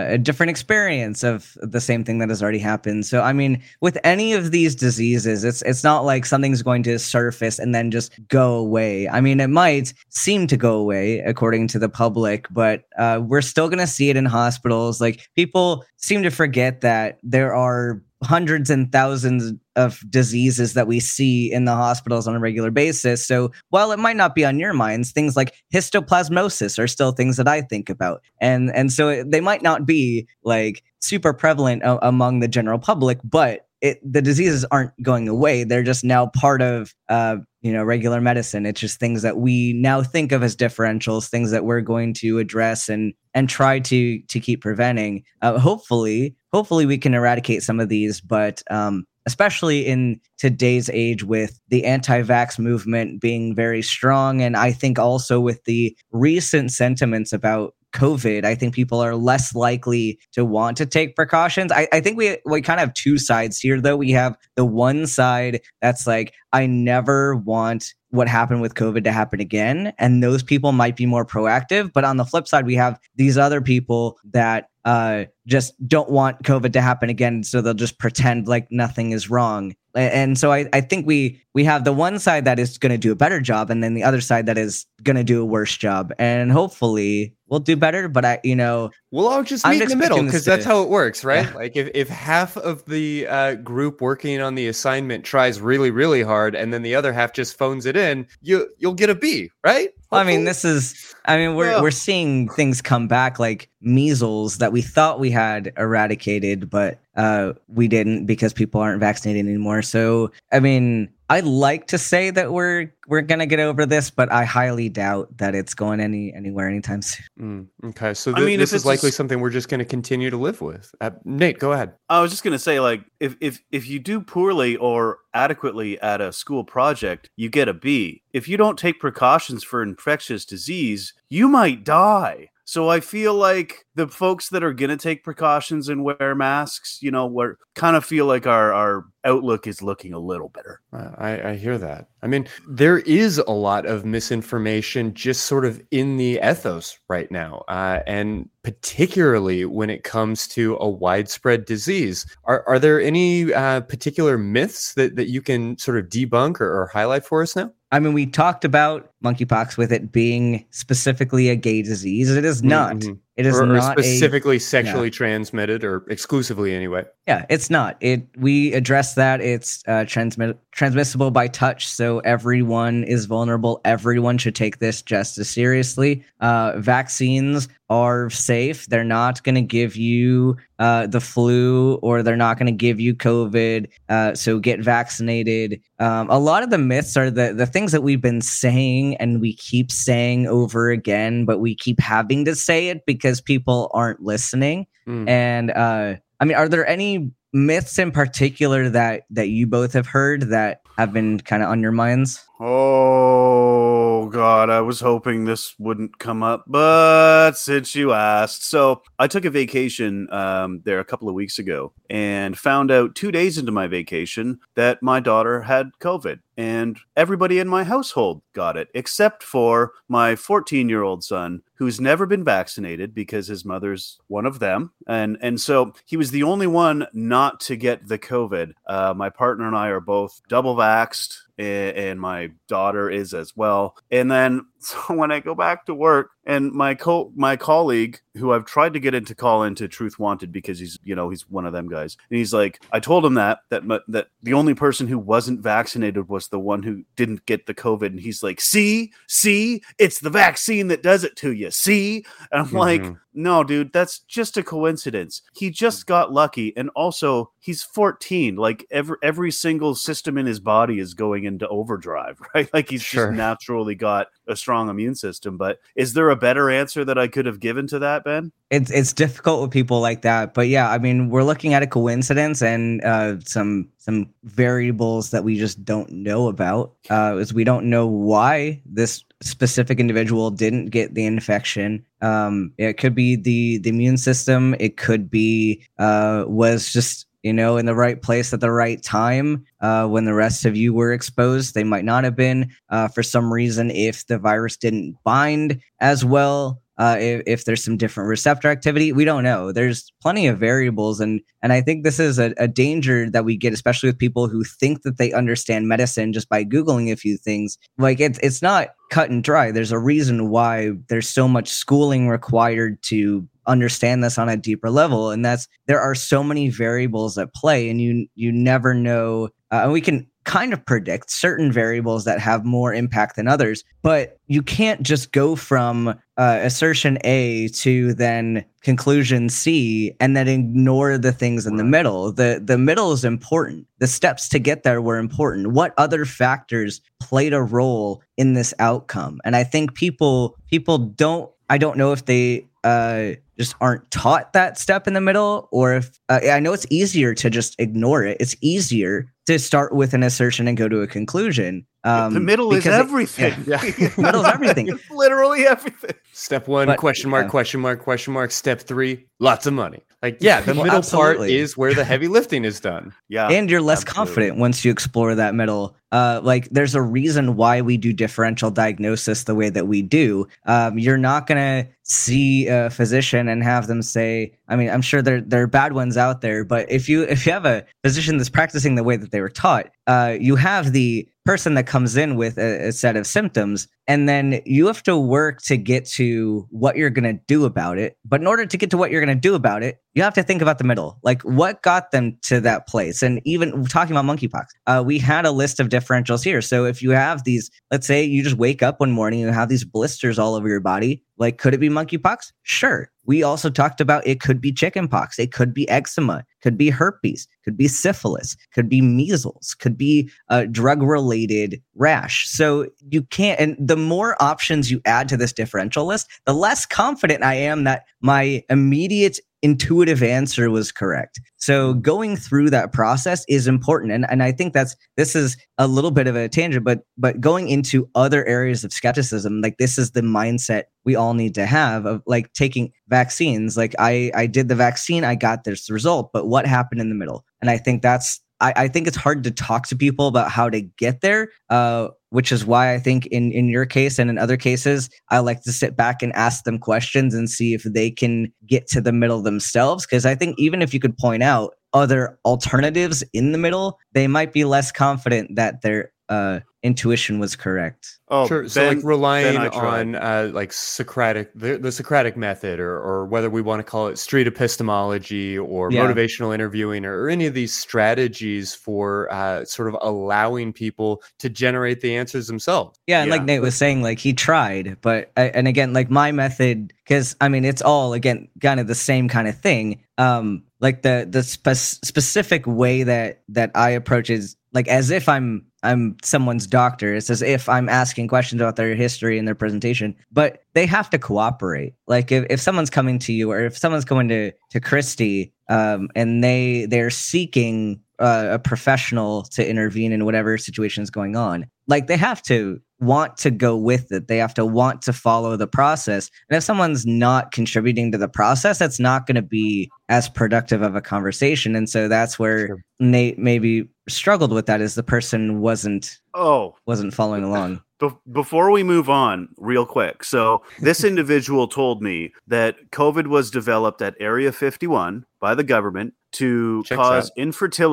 experience of the same thing that has already happened. So, I mean, with any of these diseases, it's not like something's going to surface and then just go away. I mean, it might seem to go away according to the public, but we're still going to see it in hospitals. Like, people seem to forget that there are hundreds and thousands of diseases that we see in the hospitals on a regular basis. So while it might not be on your minds, things like histoplasmosis are still things that I think about. And so they might not be like super prevalent among the general public, but the diseases aren't going away. They're just now part of, regular medicine. It's just things that we now think of as differentials, things that we're going to address and try to keep preventing. Hopefully we can eradicate some of these, but especially in today's age with the anti-vax movement being very strong. And I think also with the recent sentiments about COVID, I think people are less likely to want to take precautions. I think we kind of have two sides here, though. We have the one side that's like, I never want what happened with COVID to happen again. And those people might be more proactive. But on the flip side, we have these other people that just don't want COVID to happen again. So they'll just pretend like nothing is wrong. And so I think we have the one side that is going to do a better job, and then the other side that is going to do a worse job. And hopefully we'll do better. But we'll all just meet in the middle, because that's how it works, right? Yeah. Like if half of the group working on the assignment tries really, really hard, and then the other half just phones it in, you'll get a B, right? Well, I mean, we're seeing things come back, like measles that we thought we had eradicated, but we didn't because people aren't vaccinated anymore. So, I mean, I'd like to say that we're gonna get over this, but I highly doubt that it's going anywhere anytime soon. Okay, so this is likely something we're just going to continue to live with. Nate, go ahead. I was just going to say, like, if you do poorly or adequately at a school project, you get a B. If you don't take precautions for infectious disease, you might die. So I feel like the folks that are going to take precautions and wear masks, we're kind of feel like our outlook is looking a little better. I hear that. I mean, there is a lot of misinformation just sort of in the ethos right now. And particularly when it comes to a widespread disease. Are there any particular myths that you can sort of debunk or highlight for us now? I mean, we talked about monkeypox with it being specifically a gay disease. It is not. Mm-hmm. It is not specifically sexually transmitted, or exclusively anyway. Yeah, it's not. We address that. It's transmissible by touch, so everyone is vulnerable. Everyone should take this just as seriously. Vaccines are safe. They're not going to give you the flu, or they're not going to give you COVID. So get vaccinated. A lot of the myths are the things that we've been saying and we keep saying over again, but we keep having to say it because people aren't listening. And I mean, are there any myths in particular that you both have heard that have been kind of on your minds? Oh, God, I was hoping this wouldn't come up, but since you asked. So I took a vacation there a couple of weeks ago and found out 2 days into my vacation that my daughter had COVID. And everybody in my household got it, except for my 14-year-old son, who's never been vaccinated because his mother's one of them. And so he was the only one not to get the COVID. My partner and I are both double vaxxed, and my daughter is as well. And then So when I go back to work and my colleague, who I've tried to get into call into Truth Wanted because he's one of them guys. And he's like, I told him that the only person who wasn't vaccinated was the one who didn't get the COVID. And he's like, see, it's the vaccine that does it to you. See? And I'm like, no, dude, that's just a coincidence. He just got lucky. And also he's 14. Like every single system in his body is going into overdrive, right? Like he's just naturally got a strong immune system. But is there a better answer that I could have given to that, Ben? It's difficult with people like that. But yeah, I mean, we're looking at a coincidence and some variables that we just don't know about. Is we don't know why this specific individual didn't get the infection. It could be the immune system. It could be was just in the right place at the right time when the rest of you were exposed. They might not have been for some reason if the virus didn't bind as well. If there's some different receptor activity, we don't know. There's plenty of variables. And I think this is a danger that we get, especially with people who think that they understand medicine just by Googling a few things. Like it's not cut and dry. There's a reason why there's so much schooling required to understand this on a deeper level. And there are so many variables at play, and you never know. And we can kind of predict certain variables that have more impact than others, but you can't just go from assertion A to then conclusion C and then ignore the things in the middle. The middle is important. The steps to get there were important. What other factors played a role in this outcome? And I think people don't, I don't know if they just aren't taught that step in the middle, or if I know it's easier to just ignore it. It's easier to start with an assertion and go to a conclusion. The middle is everything. Middle is everything. It's literally everything. Step 1, question mark. Step 3, lots of money. The middle part is where the heavy lifting is done. Yeah. And you're less confident once you explore that middle. There's a reason why we do differential diagnosis the way that we do. You're not going to see a physician and have them say, I mean, I'm sure there are bad ones out there, but if you have a physician that's practicing the way that they were taught, you have the person that comes in with a set of symptoms, and then you have to work to get to what you're going to do about it. But in order to get to what you're going to do about it, you have to think about the middle, like what got them to that place. And even talking about monkeypox, we had a list of differentials here. So if you have these, let's say you just wake up one morning and you have these blisters all over your body, like, could it be monkeypox? Sure. We also talked about it could be chickenpox. It could be eczema, could be herpes, could be syphilis, could be measles, could be a drug-related rash. So you can't, and the more options you add to this differential list, the less confident I am that my immediate intuitive answer was correct. So going through that process is important. And I think this is a little bit of a tangent, but going into other areas of skepticism, like this is the mindset we all need to have of like taking vaccines. Like I did the vaccine, I got this result, but what happened in the middle? And I think I think it's hard to talk to people about how to get there, which is why I think in your case and in other cases, I like to sit back and ask them questions and see if they can get to the middle themselves. Because I think even if you could point out other alternatives in the middle, they might be less confident that their intuition was correct. Oh, sure. So like relying on like Socratic, the Socratic method, or whether we want to call it street epistemology or motivational interviewing, or any of these strategies for sort of allowing people to generate the answers themselves. Yeah, and like Nate was saying, like he tried, but and again, like my method, because I mean, it's all again kind of the same kind of thing. Like the specific way that I approach is like as if I'm someone's doctor. It's as if I'm asking questions about their history and their presentation, but they have to cooperate. Like if someone's coming to you, or if someone's going to Christy, and they're seeking a professional to intervene in whatever situation is going on, like they have to want to go with it. They have to want to follow the process. And if someone's not contributing to the process, that's not going to be as productive of a conversation. And so that's where Nate maybe struggled with that, is the person wasn't following along. Before we move on, real quick. So this individual told me that COVID was developed at Area 51 by the government to cause infertility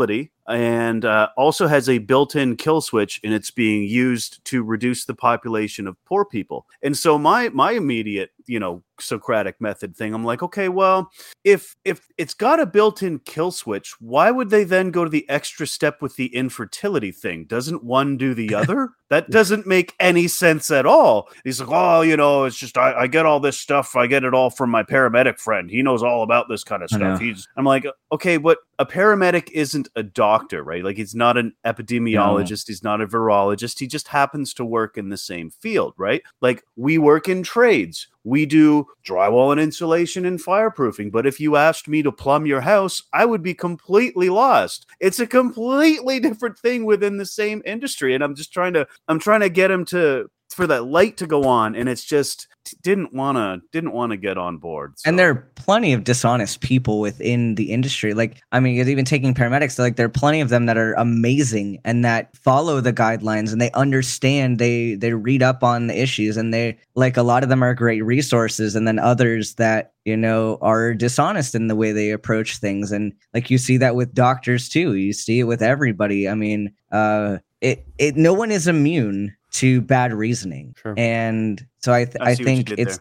and also has a built-in kill switch, and it's being used to reduce the population of poor people. And so my immediate, Socratic method thing, I'm like, okay, well, if it's got a built-in kill switch, why would they then go to the extra step with the infertility thing? Doesn't one do the other? That doesn't make any sense at all. He's like, oh, it's just I get all this stuff. I get it all from my paramedic friend. He knows all about this kind of stuff. I'm like, okay, but a paramedic isn't a doctor, right? Like, he's not an epidemiologist. He's not a virologist. He just happens to work in the same field, right? Like, we work in trades. We do drywall and insulation and fireproofing. But if you asked me to plumb your house, I would be completely lost. It's a completely different thing within the same industry. And I'm trying to get him for that light to go on. And it's just didn't want to get on board. So. And there are plenty of dishonest people within the industry. Like, I mean, even taking paramedics, like, there are plenty of them that are amazing and that follow the guidelines and they understand, they read up on the issues, and they, like, a lot of them are great resources, and then others that, are dishonest in the way they approach things. And like, you see that with doctors too. You see it with everybody. I mean, no one is immune to bad reasoning. Sure. And so I think it's,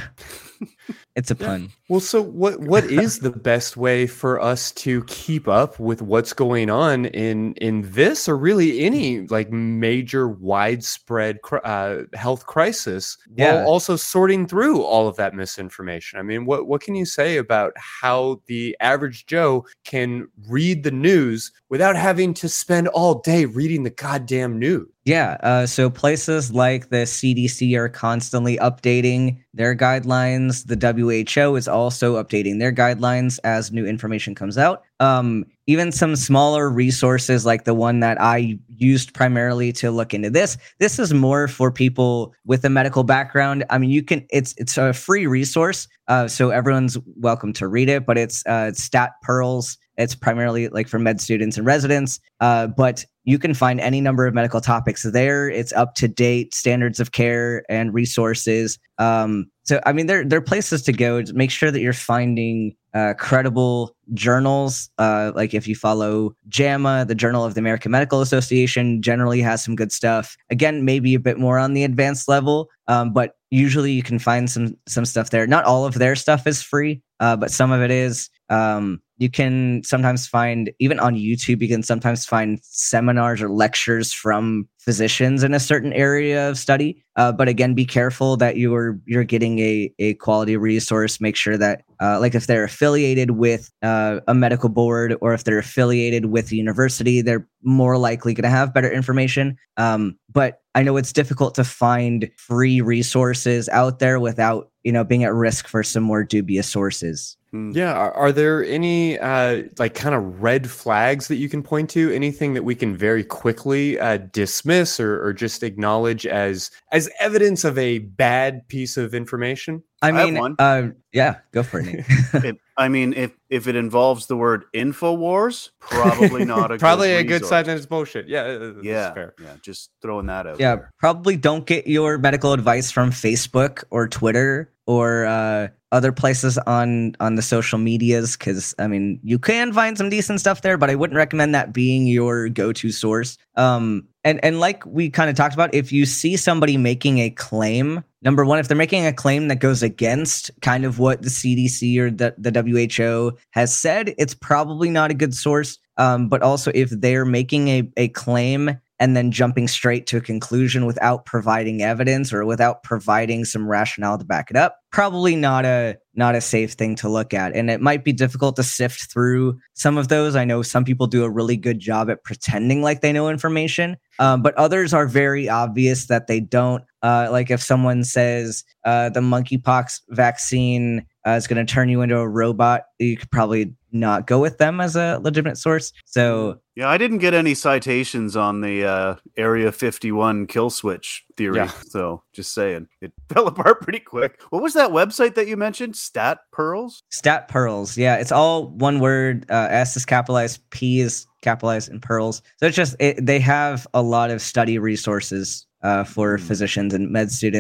it's a pun. Well, so what is the best way for us to keep up with what's going on in this, or really any like major widespread health crisis, while also sorting through all of that misinformation? I mean, what can you say about how the average Joe can read the news without having to spend all day reading the goddamn news? Yeah, so places like the CDC are constantly updating their guidelines. The WHO is also updating their guidelines as new information comes out. Even some smaller resources like the one that I used primarily to look into this. This is more for people with a medical background. I mean, it's a free resource, so everyone's welcome to read it, but it's Stat Pearls. It's primarily like for med students and residents, but you can find any number of medical topics there. It's up to date standards of care and resources. So, I mean, there are places to go to make sure that you're finding credible journals. Like if you follow JAMA, the Journal of the American Medical Association, generally has some good stuff. Again, maybe a bit more on the advanced level, but usually you can find some stuff there. Not all of their stuff is free, but some of it is. You can sometimes find, even on YouTube, you can sometimes find seminars or lectures from physicians in a certain area of study. But again, be careful that you're getting a quality resource. Make sure that, like if they're affiliated with a medical board, or if they're affiliated with the university, they're more likely going to have better information. But I know it's difficult to find free resources out there without, being at risk for some more dubious sources. Yeah. Are there any like kind of red flags that you can point to? Anything that we can very quickly dismiss or just acknowledge as evidence of a bad piece of information? I mean, yeah, go for it, Nate. If it involves the word InfoWars, probably not a probably good a good sign that it's bullshit. Yeah, fair. Yeah, just throwing that out. Yeah, there. Probably don't get your medical advice from Facebook or Twitter or other places on the social medias, because I mean, you can find some decent stuff there, but I wouldn't recommend that being your go-to source. And like we kind of talked about, if you see somebody making a claim, number one, if they're making a claim that goes against kind of what the CDC or the WHO has said, it's probably not a good source. But also, if they're making a claim and then jumping straight to a conclusion without providing evidence or without providing some rationale to back it up, probably not a safe thing to look at. And it might be difficult to sift through some of those. I know some people do a really good job at pretending like they know information, but others are very obvious that they don't. Like if someone says the monkeypox vaccine is going to turn you into a robot, you could probably not go with them as a legitimate source. So yeah, I didn't get any citations on the Area 51 kill switch theory. Yeah. So just saying, it fell apart pretty quick. What was that website that you mentioned? Stat Pearls? Stat Pearls. Yeah, it's all one word. S is capitalized, P is capitalized, and Pearls. So it's just, they have a lot of study resources for physicians and med students.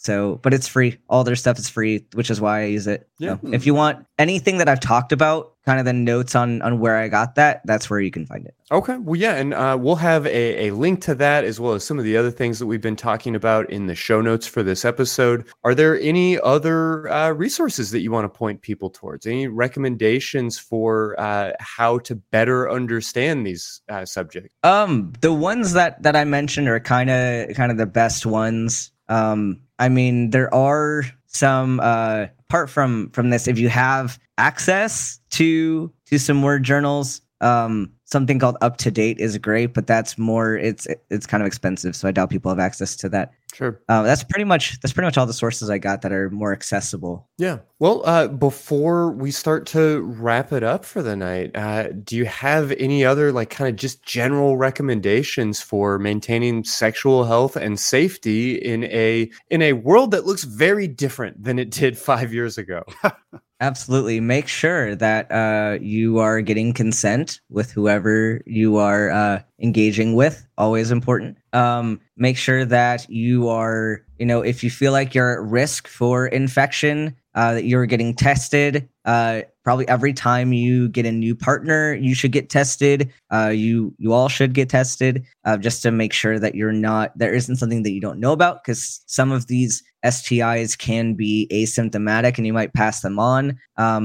So, but it's free. All their stuff is free, which is why I use it. Yeah. So if you want anything that I've talked about, kind of the notes on where I got that, that's where you can find it. Okay. Well, yeah. And we'll have a link to that as well as some of the other things that we've been talking about in the show notes for this episode. Are there any other resources that you want to point people towards? Any recommendations for how to better understand these subjects? The ones that I mentioned are kind of the best ones. I mean, there are some apart from this, if you have access to some word journals, something called Up to Date is great, but that's more it's kind of expensive, so I doubt people have access to that. Sure. That's pretty much all the sources I got that are more accessible. Yeah. Well, before we start to wrap it up for the night, do you have any other like kind of just general recommendations for maintaining sexual health and safety in a world that looks very different than it did 5 years ago? Absolutely. Make sure that you are getting consent with whoever you are engaging with. Always important. Make sure that you are, if you feel like you're at risk for infection, that you're getting tested. Probably every time you get a new partner, you should get tested. You all should get tested just to make sure that there isn't something that you don't know about, because some of these STIs can be asymptomatic and you might pass them on.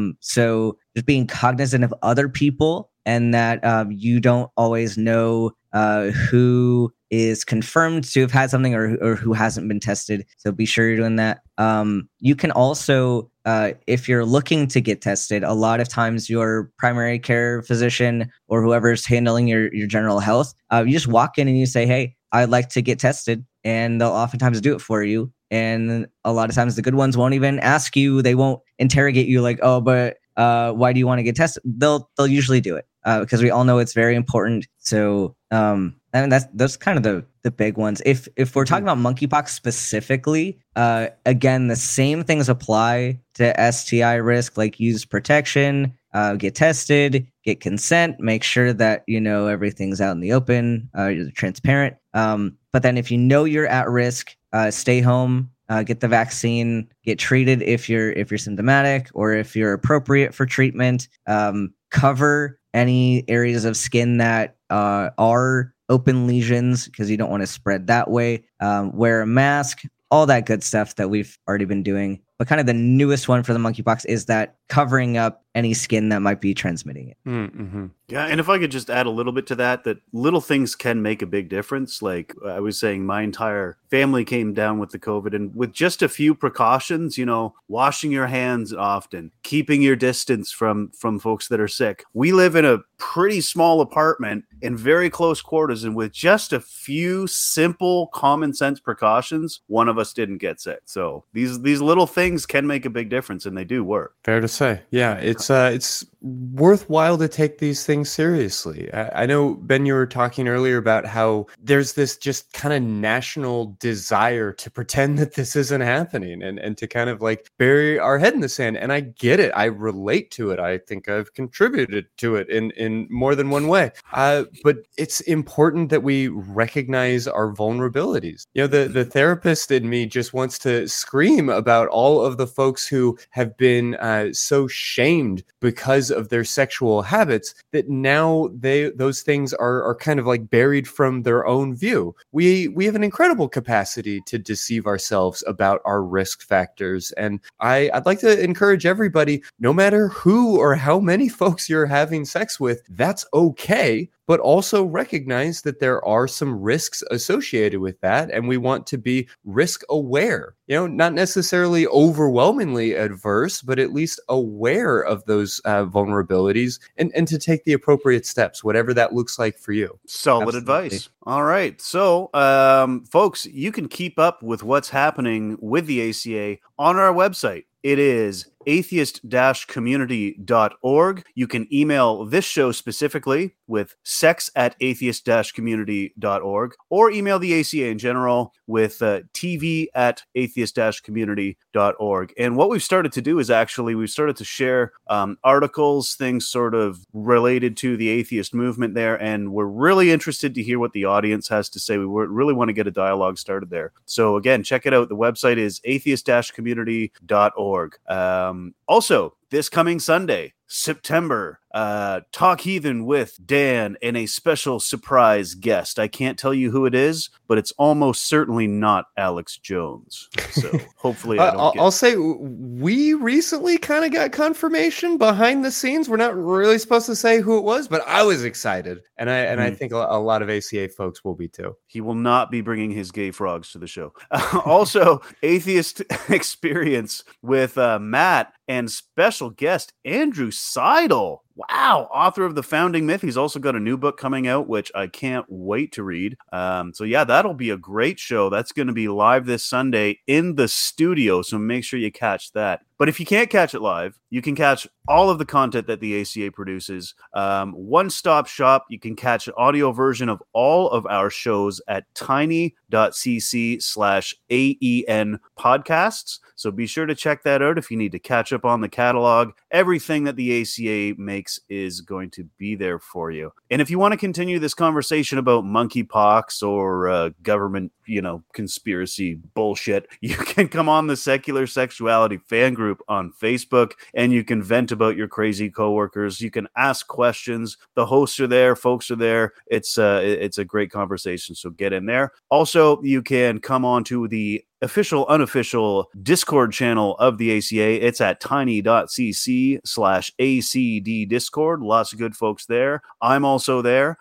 So just being cognizant of other people and that you don't always know who is confirmed to have had something or who hasn't been tested. So be sure you're doing that. You can also, if you're looking to get tested, a lot of times your primary care physician or whoever's handling your general health, you just walk in and you say, hey, I'd like to get tested. And they'll oftentimes do it for you. And a lot of times the good ones won't even ask you. They won't interrogate you like, oh, but why do you want to get tested? They'll usually do it because we all know it's very important. So I mean, that's kind of the big ones. If we're talking about monkeypox specifically, again, the same things apply to STI risk, like use protection, get tested, get consent, make sure that everything's out in the open, you're transparent. But then if you know you're at risk, stay home, get the vaccine, get treated if you're symptomatic or if you're appropriate for treatment. Cover any areas of skin that are open lesions because you don't want to spread that way. Wear a mask, all that good stuff that we've already been doing. But kind of the newest one for the monkeypox is that covering up any skin that might be transmitting it. Mm-hmm. Yeah, and if I could just add a little bit to that little things can make a big difference. Like I was saying, my entire family came down with the COVID, and with just a few precautions, washing your hands often, keeping your distance from folks that are sick. We live in a pretty small apartment in very close quarters, and with just a few simple common sense precautions, one of us didn't get sick. So these little things can make a big difference, and they do work. Fair to say. Yeah, it's worthwhile to take these things seriously. I know, Ben, you were talking earlier about how there's this just kind of national desire to pretend that this isn't happening and to kind of like bury our head in the sand. And I get it. I relate to it. I think I've contributed to it in more than one way. But it's important that we recognize our vulnerabilities. The therapist in me just wants to scream about all of the folks who have been so shamed because of their sexual habits that now those things are kind of like buried from their own view. We have an incredible capacity to deceive ourselves about our risk factors. And I'd like to encourage everybody, no matter who or how many folks you're having sex with, that's okay. But also recognize that there are some risks associated with that. And we want to be risk aware, not necessarily overwhelmingly adverse, but at least aware of those vulnerabilities and to take the appropriate steps, whatever that looks like for you. Solid advice. All right. So, folks, you can keep up with what's happening with the ACA on our website. It is atheist-community.org. You can email this show specifically with sex@atheist-community.org, or email the ACA in general with tv@atheist-community.org. And what we've started to do is actually we've started to share articles, things sort of related to the atheist movement there, and we're really interested to hear what the audience has to say. We really want to get a dialogue started there. So again, check it out. The website is atheist-community.org. Also, this coming Sunday, September, Talk Heathen with Dan and a special surprise guest. I can't tell you who it is, but it's almost certainly not Alex Jones. So hopefully I'll say we recently kind of got confirmation behind the scenes. We're not really supposed to say who it was, but I was excited. And I think a lot of ACA folks will be too. He will not be bringing his gay frogs to the show. Also, Atheist Experience with Matt and special guest Andrew Seidel. Wow, author of The Founding Myth. He's also got a new book coming out, which I can't wait to read. So yeah, that'll be a great show. That's going to be live this Sunday in the studio, so make sure you catch that. But if you can't catch it live, you can catch all of the content that the ACA produces. One-stop shop. You can catch an audio version of all of our shows at tiny.cc/AEN podcasts. So be sure to check that out if you need to catch up on the catalog. Everything that the ACA makes is going to be there for you. And if you want to continue this conversation about monkeypox or government, conspiracy bullshit, you can come on the Secular Sexuality fan group on Facebook, and you can vent about your crazy coworkers. You can ask questions. The hosts are there, folks are there. It's a great conversation, so get in there. Also, you can come on to the official, unofficial Discord channel of the ACA. It's at tiny.cc/ACD Discord. Lots of good folks there. I'm also there.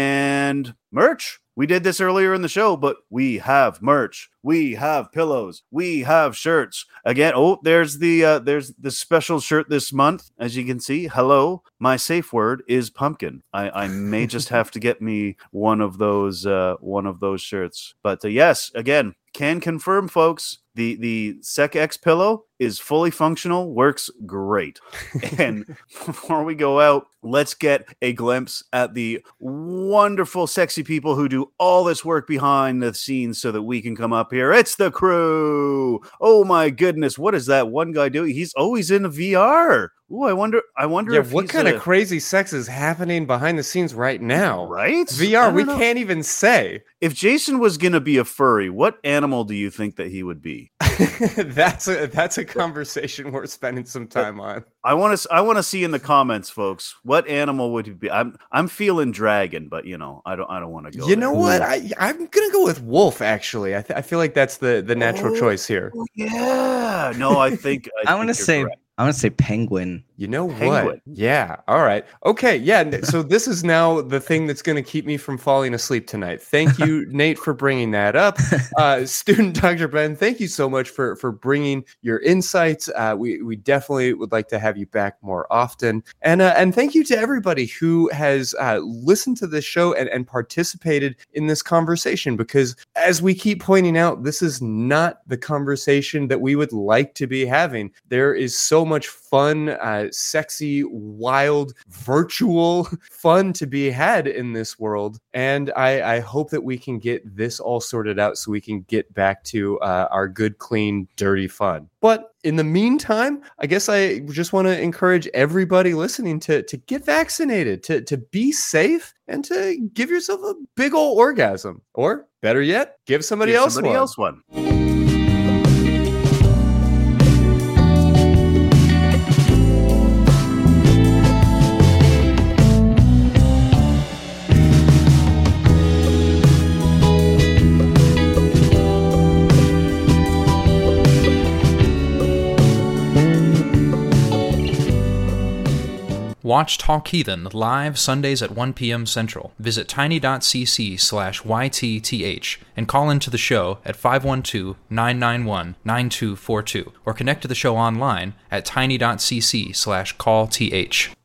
And merch. We did this earlier in the show, but we have merch. We have pillows. We have shirts. Again, there's the special shirt this month, as you can see. Hello, my safe word is pumpkin. I may just have to get me one of those shirts. But yes, again, can confirm, folks. The SecX pillow is fully functional, works great. And before we go out, let's get a glimpse at the wonderful, sexy people who do all this work behind the scenes so that we can come up here. It's the crew. Oh my goodness, what is that one guy doing? He's always in VR. Ooh, I wonder if what kind of crazy sex is happening behind the scenes right now? Right? VR, we can't even say. If Jason was going to be a furry, what animal do you think that he would be? That's a conversation worth spending some time on. I want to see in the comments, folks, what animal would he be? I'm feeling dragon, but I don't want to go. You know what? I'm gonna go with wolf. Actually, I feel like that's the natural choice here. Yeah. No, I think I want to say. Correct. I want to say penguin. You know what? Yeah. All right. Okay. Yeah. So this is now the thing that's going to keep me from falling asleep tonight. Thank you, Nate, for bringing that up. Student Dr. Ben, thank you so much for bringing your insights. We definitely would like to have you back more often. And thank you to everybody who has listened to this show and participated in this conversation, because as we keep pointing out, this is not the conversation that we would like to be having. There is so much fun, sexy, wild, virtual fun to be had in this world. And I hope that we can get this all sorted out so we can get back to our good, clean, dirty fun. But in the meantime, I guess I just want to encourage everybody listening to get vaccinated, to be safe, and to give yourself a big old orgasm. Or better yet, give somebody else one. Watch Talk Heathen live Sundays at 1 p.m. Central. Visit tiny.cc/YTTH and call into the show at 512-991-9242 or connect to the show online at tiny.cc/callth.